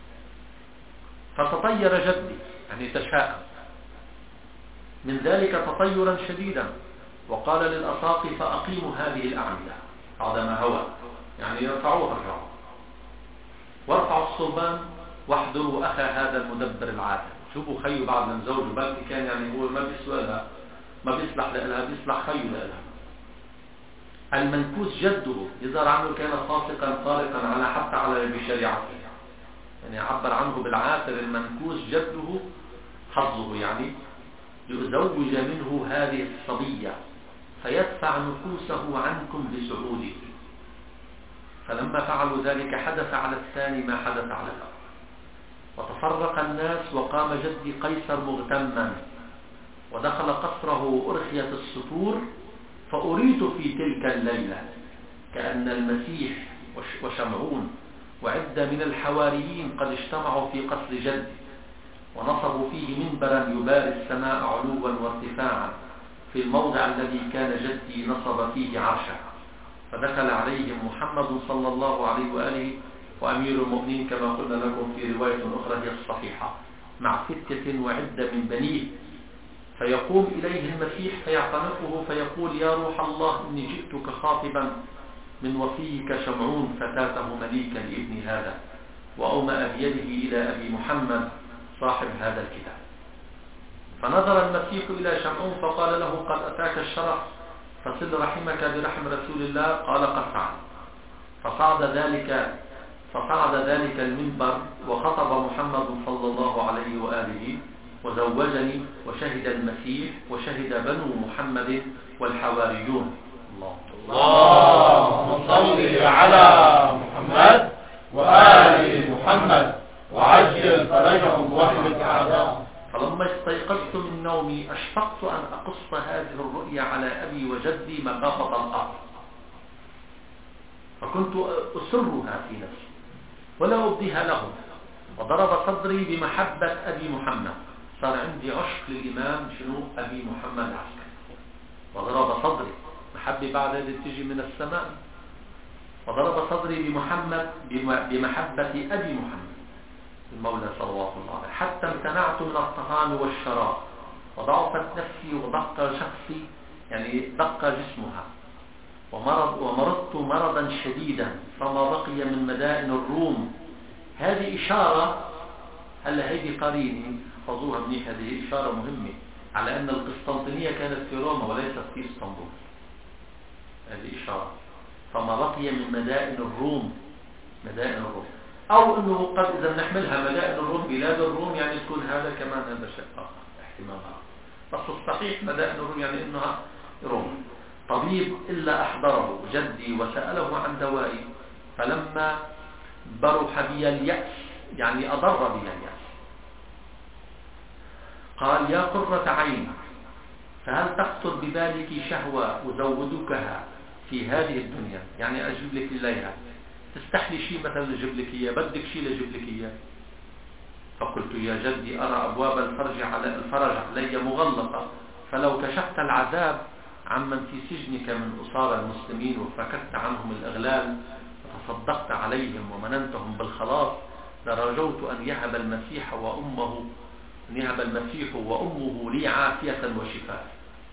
فتطير جدي، يعني تشاءم من ذلك تطيرا شديدا، وقال للأساقفة: أقيموا هذه الأعمدة بعدما هوى، يعني يرفعوها الرعب، وارفعوا الصلبان واحضروا أخا هذا المدبر العادل. شوفوا خيو بعد من زوجه، بلكي كان يعني هو ما بيسوى لها، ما بيصلح لها، بيصلح خيو لها. المنكوس جده يظهر عنه كان فاسقا خارقا على حتى على بشريعته، يعني عبر عنه بالعاثر. المنكوس جده حظه، يعني يزوج منه هذه الصبية فيدفع نفوسه عنكم بسعوده. فلما فعلوا ذلك حدث على الثاني ما حدث على الأول، وتفرق الناس، وقام جدي قيصر مغتما ودخل قصره أرخية السطور. فأريت في تلك الليلة كأن المسيح وشمعون وعدة من الحواريين قد اجتمعوا في قصر جدي، ونصبوا فيه منبرا يباري السماء علوا وارتفاعا في الموضع الذي كان جدي نصب فيه عرشه. فدخل عليهم محمد صلى الله عليه وآله وأمير المؤمنين كما قلنا لكم في رواية أخرى هي الصحيحة، مع 6 وعدة من بنيه. فيقوم إليه المسيح فيعتنقه فيقول: يا روح الله، إني جئتك خاطبا من وصيك شمعون فتاته مليكا لابن هذا. وأومأ بيده إلى أبي محمد صاحب هذا الكتاب. فنظر المسيح إلى شمعون فقال له: قد أتاك الشرف، فصل رحمك برحم رسول الله. قال: قد فعل. فصعد ذلك المنبر وخطب محمد صلى الله عليه وآله وزوجني، وشهد المسيح وشهد بنو محمد والحواريون. اللهم صل على محمد وآل محمد وعجل فرجهم واحمد أعداءهم. فلما استيقظت من نومي أشفقت أن أقص هذه الرؤيا على أبي وجدي مخافة الأرض، فكنت أسرها في نفسي ولا أبديها لهم، وضرب صدري بمحبة أبي محمد. صار عندي عشق للإمام شنو؟ أبي محمد العسكري. وضرب صدري، محبة بعد اللي تجي من السماء. وضرب صدري بمحبة أبي محمد المولى صلوات الله عليه، حتى امتنعت من الطعام والشراب، وضعفت نفسي ودق شخصي، يعني دق جسمها، ومرضت مرضا شديدا، فما بقي من مدائن الروم. هذه إشارة، هلا هيدي قرينة حفظوها منيح، هذه إشارة مهمة على أن القسطنطينية كانت في روما وليست في اسطنبول. هذه إشارة، فما بقي من مدائن الروم، مدائن الروم، أو أنه قد إذا نحملها مدائن الروم بلاد الروم، يعني تكون هذا كمان هذا شيء احتمالها، بس الصحيح مدائن الروم يعني أنها روم. طبيب إلا أحضره جدي وسأله عن دوائي، فلما برح بي اليأس، يعني أضر بي اليأس، قال: يا قرة عين، فهل تخطر ببالك شهوة أزودكها في هذه الدنيا؟ يعني أجيب لك إليها، تستحلي شيء مثلا لجيب لك إياه، بدك شيء لجيب لك إياه. فقلت: يا جدي، أرى أبواب الفرج علي مغلقة، فلو كشفت العذاب عمن في سجنك من أسارى المسلمين وفككت عنهم الأغلال وتصدقت عليهم ومننتهم بالخلاص، لرجوت أن يهب المسيح وأمه لي عافية وشفاء.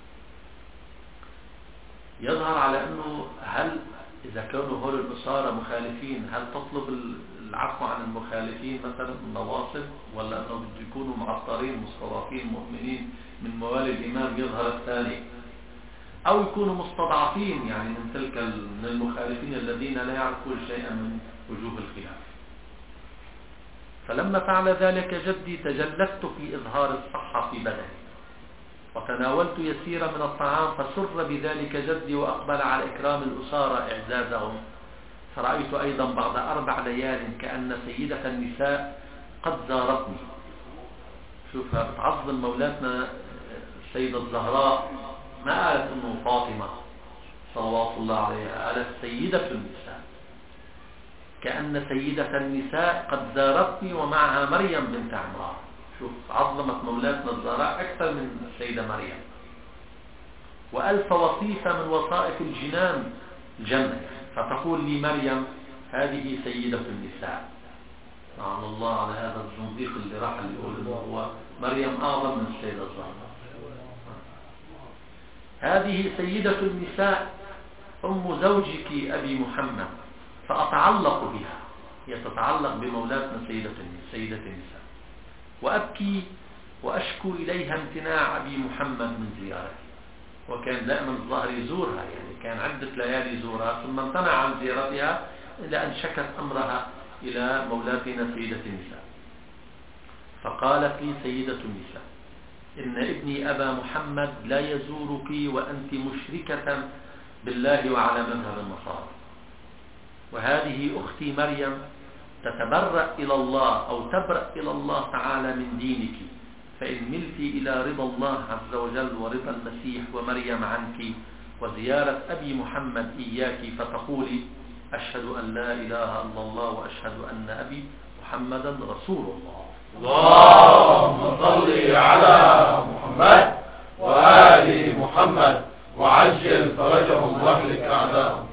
يظهر على أنه هل إذا كانوا هول الأسارة مخالفين، هل تطلب العفو عن المخالفين مثلا النواصب، ولا أنه بده يكونوا معطرين مستضعفين مؤمنين من موالي الإمام؟ يظهر الثاني، أو يكونوا مستضعفين يعني من المخالفين الذين لا يعرفون شيئا من وجوه الخلاف. فلما فعل ذلك جدي تجلدت في إظهار الصحة في بدني، وتناولت يسيرا من الطعام، فسر بذلك جدي وأقبل على إكرام الأسارة إعزازهم. فرأيت أيضا بعد 4 ليال كأن سيدة النساء قد زارتني. شوفها بتعظم مولاتنا السيدة الزهراء، ما قالت أنه فاطمة صلوات الله عليها، قالت سيدة النساء، كأن سيدة النساء قد زارتني ومعها مريم بنت عمران. شوف عظمت مولاتنا الزهراء أكثر من السيدة مريم. وألف وصيفة من وصائف الجنان الجنة، فتقول لي مريم: هذه سيدة النساء. لعن الله على هذا الزنديق اللي راح يقول إنه هو مريم أعظم من السيدة الزهراء. هذه سيدة النساء أم زوجك أبي محمد، فأتعلق بها، هي تتعلق بمولاتنا سيدة النساء، وأبكي وأشكو إليها امتناع أبي محمد من زيارتي. وكان دائما الظاهر يزورها، يعني كان عدة ليالي يزورها ثم امتنع عن زيارتها إلى أن شكت أمرها إلى مولاتنا سيدة النساء. فقالت لي سيدة النساء: إن ابني أبا محمد لا يزورك وأنت مشركة بالله وعلى مذهب النصارى، وهذه أختي مريم تتبرأ إلى الله أو تبرأ إلى الله تعالى من دينك، فإن ملت إلى رضا الله عز وجل ورضا المسيح ومريم عنك وزيارة أبي محمد إياك، فتقولي: أشهد أن لا إله إلا الله وأشهد أن أبي محمدا رسول الله. اللهم صل على محمد وآل محمد وعجل فرجهم واهلك أعداءهم.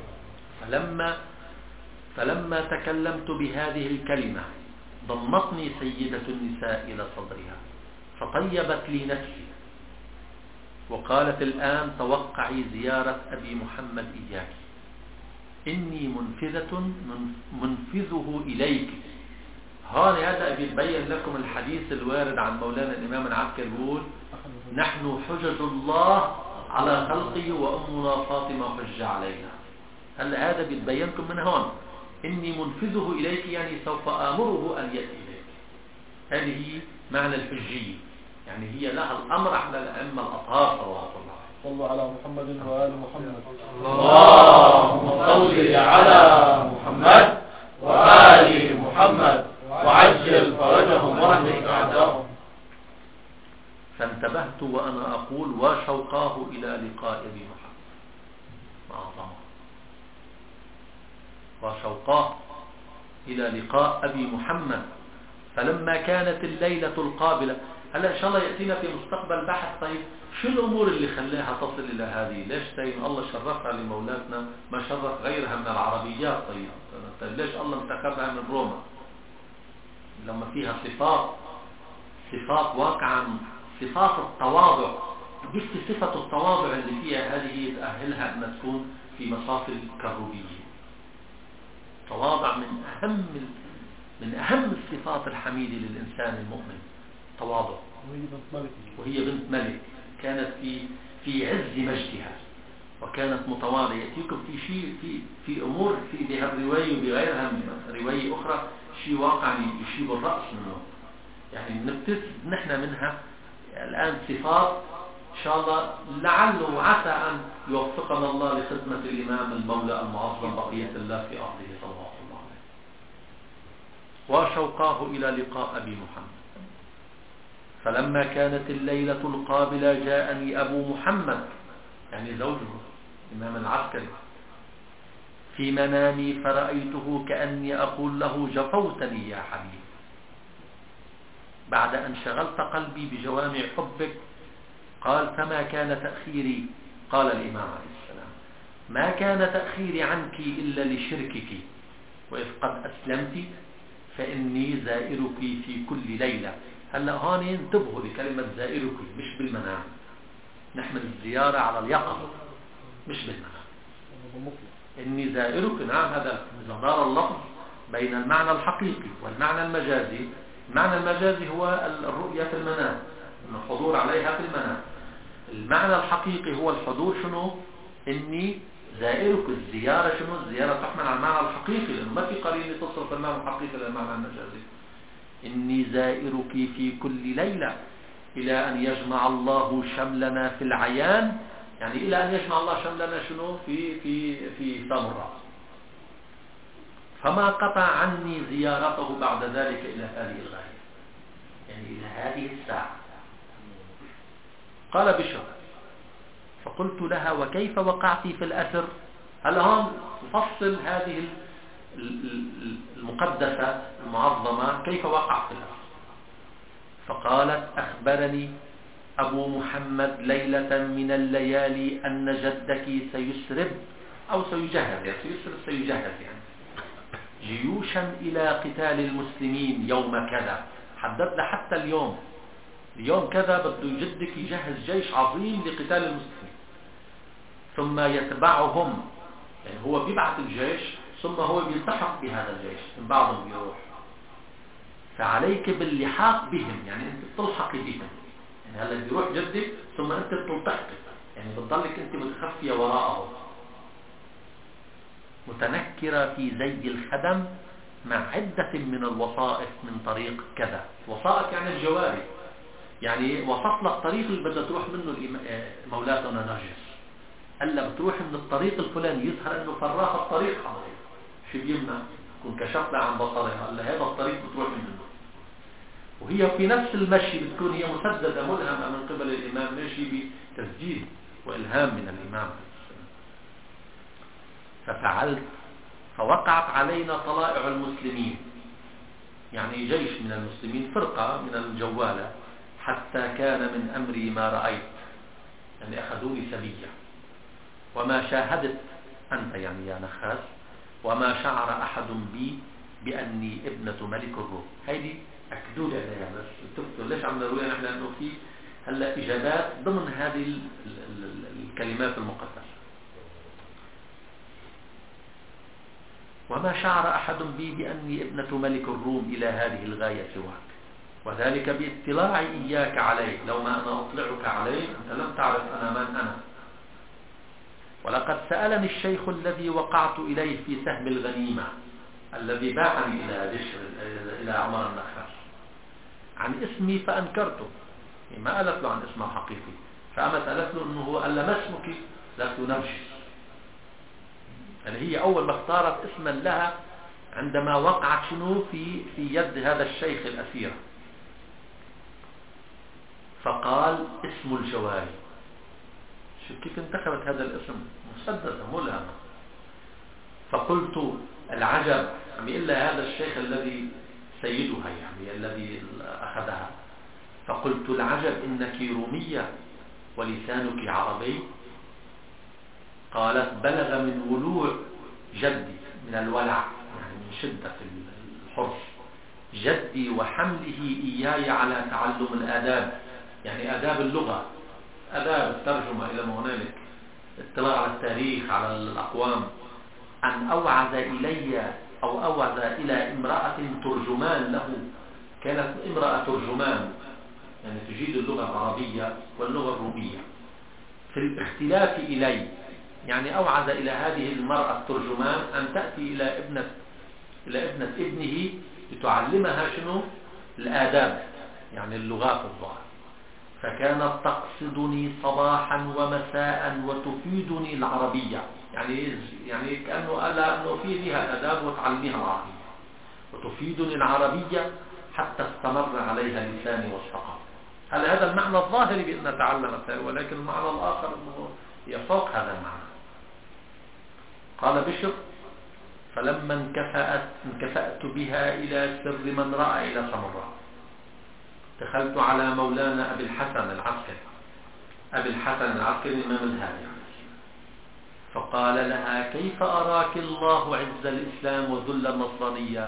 فلما تكلمت بهذه الكلمة ضمتني سيدة النساء إلى صدرها فطيبت لي نفسي وقالت: الآن توقعي زيارة أبي محمد إياك، إني منفذه إليك. هون هذا بيبين لكم الحديث الوارد عن مولانا الإمام العسكري يقول: نحن حجج الله على خلقه وأمنا فاطمة حج علينا. هلا هذا بيتبينكم من هون، إني منفذه إليك، يعني سوف آمره أن يأتي إليك. هذه معنى الحجية، يعني هي لها الأمر على الأئمة الأطهار صلوات الله. صلوا على محمد وآل محمد. اللهم صل على محمد وآل محمد وعجل فرجهم واهلك أعداءهم. فانتبهت وأنا أقول: وشوقاه إلى لقاء أبي محمد. عظمه، وشوقاه إلى لقاء أبي محمد. فلما كانت الليلة القابلة. هلا إن شاء الله يأتينا في مستقبل بحث. طيب شو الأمور اللي خلاها تصل إلى هذه؟ ليش طيب الله شرفها لمولاتنا ما شرف غيرها من العربيات؟ طيب ليش الله انتخبها من روما لما فيها صفات واقعا، صفات التواضع؟ جبت صفة التواضع اللي فيها هذه تأهلها أن تكون في مصاف الكروبية. تواضع من أهم الصفات الحميدة للإنسان المؤمن، تواضع. وهي بنت ملك كانت في عز مجدها وكانت متواضعة. يأتيكم في شيء في أمور في بها الرواية وبغيرها من رواية أخرى شيء واقع يشيب الرأس منه. يعني نبتسم نحن منها الآن صفات إن شاء الله لعله وعسى أن يوفقنا الله لخدمة الإمام المولى المعظم بقية الله في أرضه صلى الله عليه وسلم. وشوقاه إلى لقاء أبي محمد. فلما كانت الليلة القابلة جاءني أبو محمد يعني زوجه الإمام العسكري في منامي فرأيته كأني أقول له جفوتني يا حبيب بعد أن شغلت قلبي بجوامع حبك. قال فما كان تأخيري؟ قال الإمام عليه السلام ما كان تأخيري عنك إلا لشركك، وإذ قد أسلمت فإني زائرك في كل ليلة. هلا هون انتبهوا لكلمة زائرك مش بالمنام، نحمل الزيارة على اليقظة مش بالمنام. إني زائرك، نعم هذا دار اللفظ بين المعنى الحقيقي والمعنى المجازي. المعنى المجازي هو الرؤية في المنام، الحضور عليها في المنام. المعنى الحقيقي هو الحضور شنو؟ إني زائرك. الزيارة شنو؟ الزيارة تحمل على المعنى الحقيقي لأنه ما في قرينة تصرف المعنى الحقيقي للمعنى المجازي. إني زائرك في كل ليلة إلى أن يجمع الله شملنا في العيان. يعني إلى أن يجمع الله شملنا شنو؟ في سامراء. فما قطع عني زيارته بعد ذلك إلى هذه الغاية، يعني إلى هذه الساعة. قال بشر فقلت لها وكيف وقعت في الأثر؟ هل هون تفصل هذه المقدسة المعظمة كيف وقعت في الأثر. فقالت أخبرني أبو محمد ليلة من الليالي أن جدك سيسرب أو سيجهز، يعني سيجهز يعني جيوشا إلى قتال المسلمين يوم كذا. حدد له حتى اليوم كذا بده جدك يجهز جيش عظيم لقتال المسلمين، ثم يتبعهم. يعني هو بيبعث الجيش ثم هو بيلتحق بهذا الجيش من بعضهم بيروح. فعليك باللحاق بهم، يعني انت بتلحقي بهم. يعني هلا بيروح جدك ثم انت بتلتحقي، يعني بتضلك انت متخفية وراءه متنكرة في زي الخدم مع عدة من الوسائط من طريق كذا. وسائط يعني الجواري، يعني وصف لك طريق اللي بدها تروح منه مولاتنا نرجس. ألا بتروح من الطريق الفلاني يظهر أنه فراها الطريق حواليه، شو بيمنع كن كشفنا عن بصرها ألا هذا الطريق بتروح منه. وهي في نفس المشي بتكون هي مسددة ملهمة من قبل الإمام، ماشي بتسجيل وإلهام من الإمام. ففعلت فوقعت علينا طلائع المسلمين، يعني جيش من المسلمين، فرقة من الجوالة، حتى كان من أمري ما رأيت، يعني أخذوني سبية. وما شاهدت أنت يعني يا نخاس، وما شعر أحد بي بأني ابنة ملك الروم. هيدي أكدوا لي عليها، بس تفتوا ليش عم نروي نحن أنه في هلا إجابات ضمن هذه الكلمات المقدسة. وما شعر أحد بي بأني ابنة ملك الروم إلى هذه الغاية سواك، وذلك باطلاعي إياك عليه. لو ما أنا أطلعك عليه أنت لم تعرف أنا من أنا. ولقد سألني الشيخ الذي وقعت إليه في سهم الغنيمة الذي باعني إلى عمار النخاس عن اسمي فأنكرته. ما قالت له عن اسمه الحقيقي، فأمت قالت له أنه هو قال ما اسمك؟ قالت له نرجس. يعني هي أول ما اختارت اسما لها عندما وقعت شنو في يد هذا الشيخ الأسير. فقال اسم الجواري. شوف كيف انتخبت هذا الاسم، مسددة ملهمة. فقلت العجب، إلا هذا الشيخ الذي سيدها يعني الذي أخذها. فقلت العجب إنك رومية ولسانك عربي. قالت بلغ من ولوع جدي، من الولع يعني من شدة الحرص، جدي وحمله إياي على تعلم الآداب، يعني آداب اللغة، آداب الترجمة إلى ما هنالك، اطلاع على التاريخ على الأقوام، أن أوعز إلي أو أوعز إلى امرأة ترجمان له، كانت امرأة ترجمان يعني تجيد اللغة العربية واللغة الرومية، في الاختلاف إلي، يعني أوعز إلى هذه المرأة الترجمان أن تأتي إلى ابنة ابنه لتعلمها شنو الآداب يعني اللغات الظاهرة. فكانت تقصدني صباحا ومساء وتفيدني العربية، يعني كأنه قال أنه في لها الآداب وتعلميها العربية، وتفيدني العربية حتى استمر عليها لساني واستقام. هذا المعنى الظاهري بأن تعلمت، ولكن المعنى الآخر أنه هي فوق هذا المعنى. قال بشر فلما انكفأت بها إلى سر من رأى إلى سمراء، دخلت على مولانا أبي الحسن العسكري الإمام الهادي، فقال لها كيف أراك الله عز الإسلام وذل النصرانية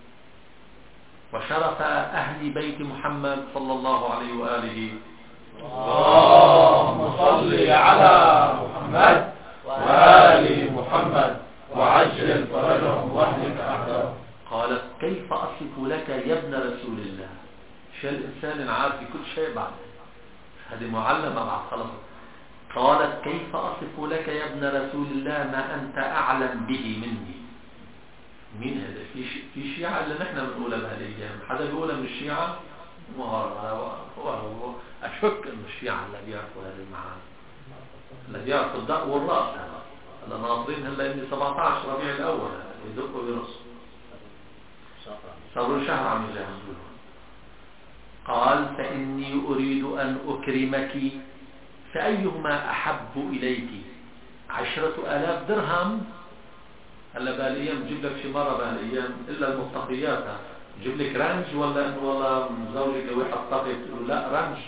وشرف أهل بيت محمد صلى الله عليه وآله. اللهم صل على محمد وآل محمد وعجل فرجهم واهلك أعداءهم. قالت كيف أصف لك يا ابن رسول الله؟ شو الإنسان عارف كل شيء بعد هذه معلمة بعد خلص. قالت كيف أصف لك يا ابن رسول الله ما أنت أعلم به مني. مين هذا؟ في شيعة اللي نحن بنقولها بهالأيام، حدا بيقولها من الشيعة؟ هو أشك إنه الشيعة اللي بيعرفوا هذه المعاني، اللي بيعرفوا الدق والرأس. هلا ناظرين هلا إني 17 ربيع الأول يدقوا برأسه، صاروا شهر عم يجهزوا. قال فإني أريد أن أكرمك فأيهما أحب إليك 10,000 درهم. هلا بهالايام بجيب لك شي مره بهالايام الا المتقيات بجيب لك رانج، ولا انه والله زوجك واحد تقي تقول لا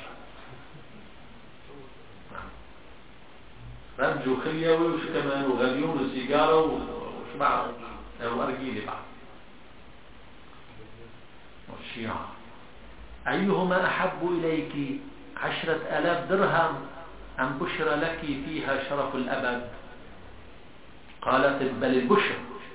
رانج وخليوي وش كمان وغليون وسيجاره وش بعد وارجيلي بعد. والشيعة ايهما احب اليك 10,000 درهم ام بشر لك فيها شرف الابد؟ قالت بل البشر.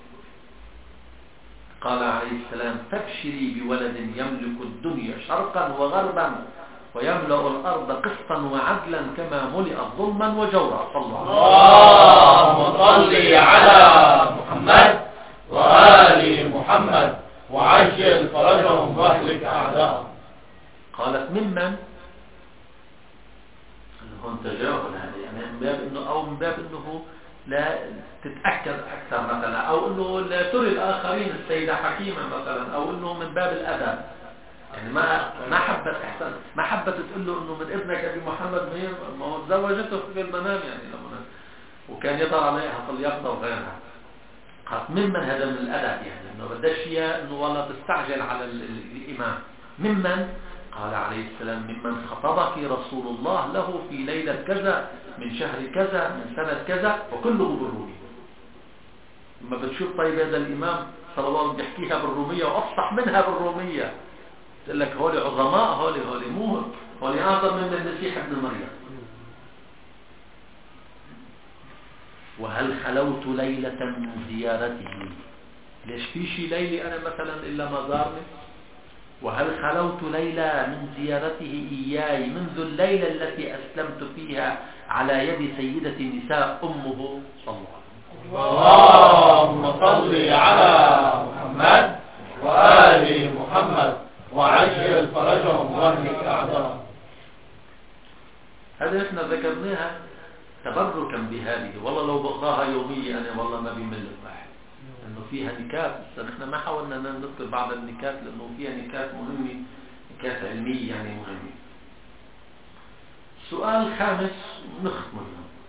قال عليه السلام تبشري بولد يملك الدنيا شرقا وغربا ويملأ الأرض قسطا وعدلا كما ملئت ظلما وجورا. صلى اللهم صل على محمد وآل محمد وعجل فرجهم واهلك أعداءهم. قالت ممن؟ هون تجاهل هذا يعني من باب انه او من باب انه لا تتأكد أكثر مثلا، أو أنه لا تري الآخرين السيدة حكيمة مثلا، أو أنه من باب الأدب يعني ما حبت أحسن، ما حبت تقول له أنه من ابنك أبي محمد ما هو تزوجته في المنام يعني لما وكان يطر عليها فليقضى وغيرها. قالت ممن هذا من الأدب يعني أنه بدأش إياه أنه والله تستعجل على الإمام. ممن؟ قال عليه السلام ممن خطبك رسول الله له في ليلة كذا من شهر كذا من سنة كذا وكله بالرومية. لما بتشوف طيب هذا الإمام صلى الله عليه وسلم بيحكيها بالرومية وأفصح منها بالرومية، تقول لك هولي عظماء، هولي مو هولي أعظم من المسيح ابن مريم. وهل خلوت ليلة من زيارته؟ ليش في شي ليلة أنا مثلا إلا ما زارني؟ وهل خلوت ليلة من زيارته إياي منذ الليلة التي أسلمت فيها على يد سيدة النساء أمه صلى الله عليه وسلم. اللهم صل على محمد وآل محمد وعجل فرجهم واهلك أعداءهم. هذا احنا ذكرناها تبركا بهذه، والله لو بقراها يوميا أنا والله ما بيمل واحد، انه فيها نكات. نحن ما حاولنا نذكر بعض النكات لانه فيها نكات مهمة، نكات علمية يعني مهمة. سؤال خامس نختم.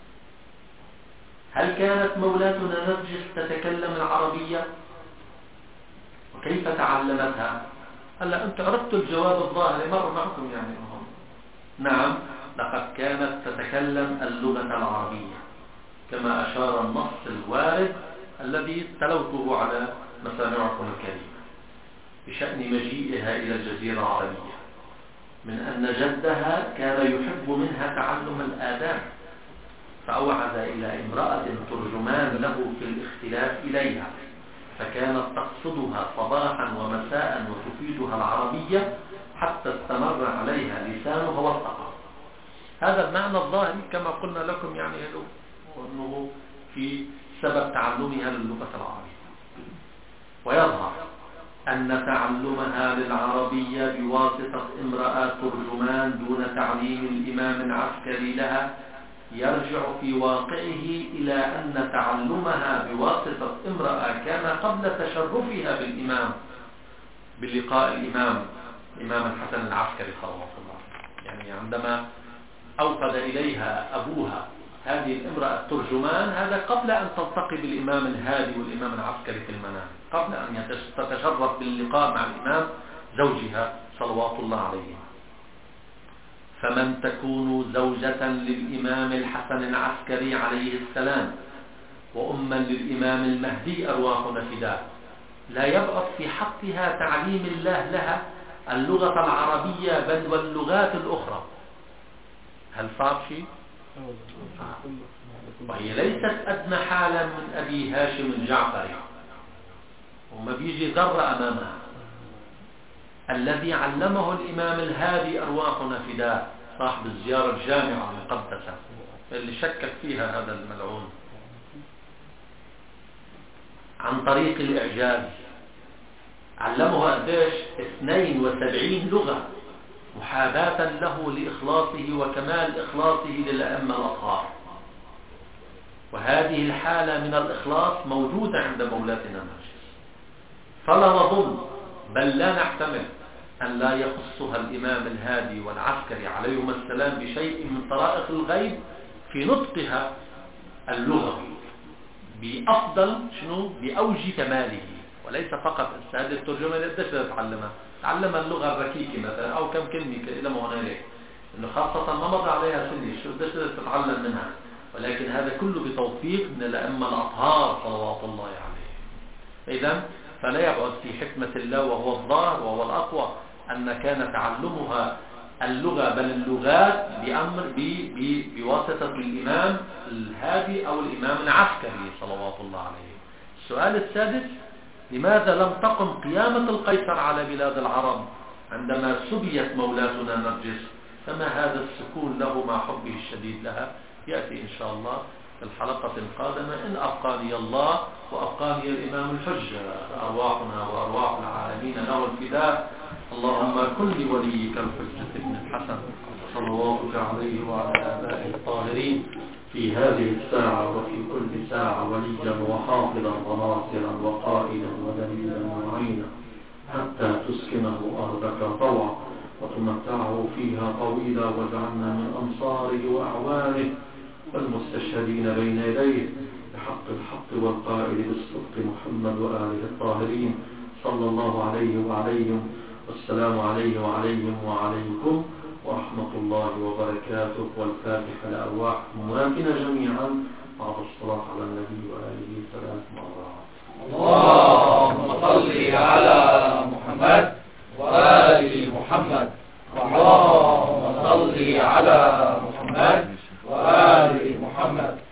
هل كانت مولاتنا نرجس تتكلم العربية؟ وكيف تعلمتها؟ هلا أنت عرفت الجواب الظاهري مر معكم يعني هم. نعم، لقد كانت تتكلم اللغة العربية كما أشار النص الوارد الذي تلوته على مسامعكم الكريمة بشأن مجيئها إلى الجزيرة العربية، من أن جدها كان يحب منها تعلم الآداب، فأوعد إلى امرأة ترجمان له في الاختلاف إليها، فكانت تقصدها صباحا ومساء وتفيدها العربية حتى استمر عليها لسانها والثقافة. هذا المعنى الظاهري كما قلنا لكم يعني أنه في سبب تعلمها للغة العربية. ويظهر أن تعلمها للعربية بواسطة امرأة ترجمان دون تعليم الإمام العسكري لها يرجع في واقعه إلى أن تعلمها بواسطة امرأة كان قبل تشرفها بالإمام بلقاء الإمام الحسن العسكري صلوات الله، يعني عندما أوفد إليها أبوها هذه الامرأة الترجمان، هذا قبل أن تلتقي بالإمام الهادي والإمام العسكري في المنام، قبل أن تتشرف باللقاء مع الإمام زوجها صلوات الله عليه. فمن تكون زوجة للإمام الحسن العسكري عليه السلام وأما للإمام المهدي أرواحنا فداه، لا يبعد في حقها تعليم الله لها اللغة العربية بل واللغات الأخرى. هل صار شيء؟ وهي ليست أدنى حالا من أبي هاشم الجعفري، وما بيجي ذرة أمامها، الذي علمه الإمام الهادي أرواحنا فداه صاحب الزيارة الجامعة المقدسة اللي شكك فيها هذا الملعون، عن طريق الإعجاز. علمه قديش 72 لغة محاباة له لإخلاصه وكمال إخلاصه للأئمة الأطهار. وهذه الحالة من الإخلاص موجودة عند مولاتنا النرجس، فلا نظن بل لا نحتمل أن لا يخصها الإمام الهادي والعسكري عليهما السلام بشيء من طرائق الغيب في نطقها اللغوي بأفضل بأوج كماله، وليس فقط هذه الترجمة اللي قديش تتعلمها، تعلم اللغة الركيكة مثلا أو كم كلمة إلى ما هنالك، إنه خاصة ما مضى عليها سنة شو قديش تتعلم منها، ولكن هذا كله بتوفيق من الأئمة الأطهار صلوات الله عليه. إذن فلا يبعد في حكمة الله وهو الظاهر وهو الأقوى أن كان تعلمها اللغة بل اللغات بواسطة الإمام الهادي أو الإمام العسكري صلوات الله عليه. السؤال السادس: لماذا لم تقم قيامة القيصر على بلاد العرب عندما سبيت مولاتنا نرجس؟ فما هذا السكون له مع حبه الشديد لها؟ يأتي إن شاء الله في الحلقة القادمة إن أبقاني الله وأبقاني الإمام الحجة، أرواحنا وأرواح العالمين له الفداء. اللهم كن لوليك الحجة ابن الحسن صلواتك عليه وعلى آبائه الطاهرين في هذه الساعة وفي كل ساعة وليا وحافظا وناصرا وقائدا ودليلا ومعينا حتى تسكنه أرضك طوعا وتمتعه فيها طويلا، واجعلنا من أنصاره وأعوانه والمستشهدين بين يديه بحق الحق والقائل بالصدق محمد وآله الطاهرين صلى الله عليه وعليهم. والسلام عليه وعليهم وعليكم ورحمة الله وبركاته. والفاتحة لأرواح أمواتنا جميعا بعد الصلاة على النبي وآله 3 مرات. اللهم صل على محمد وآل محمد. اللهم صل على محمد وآل محمد.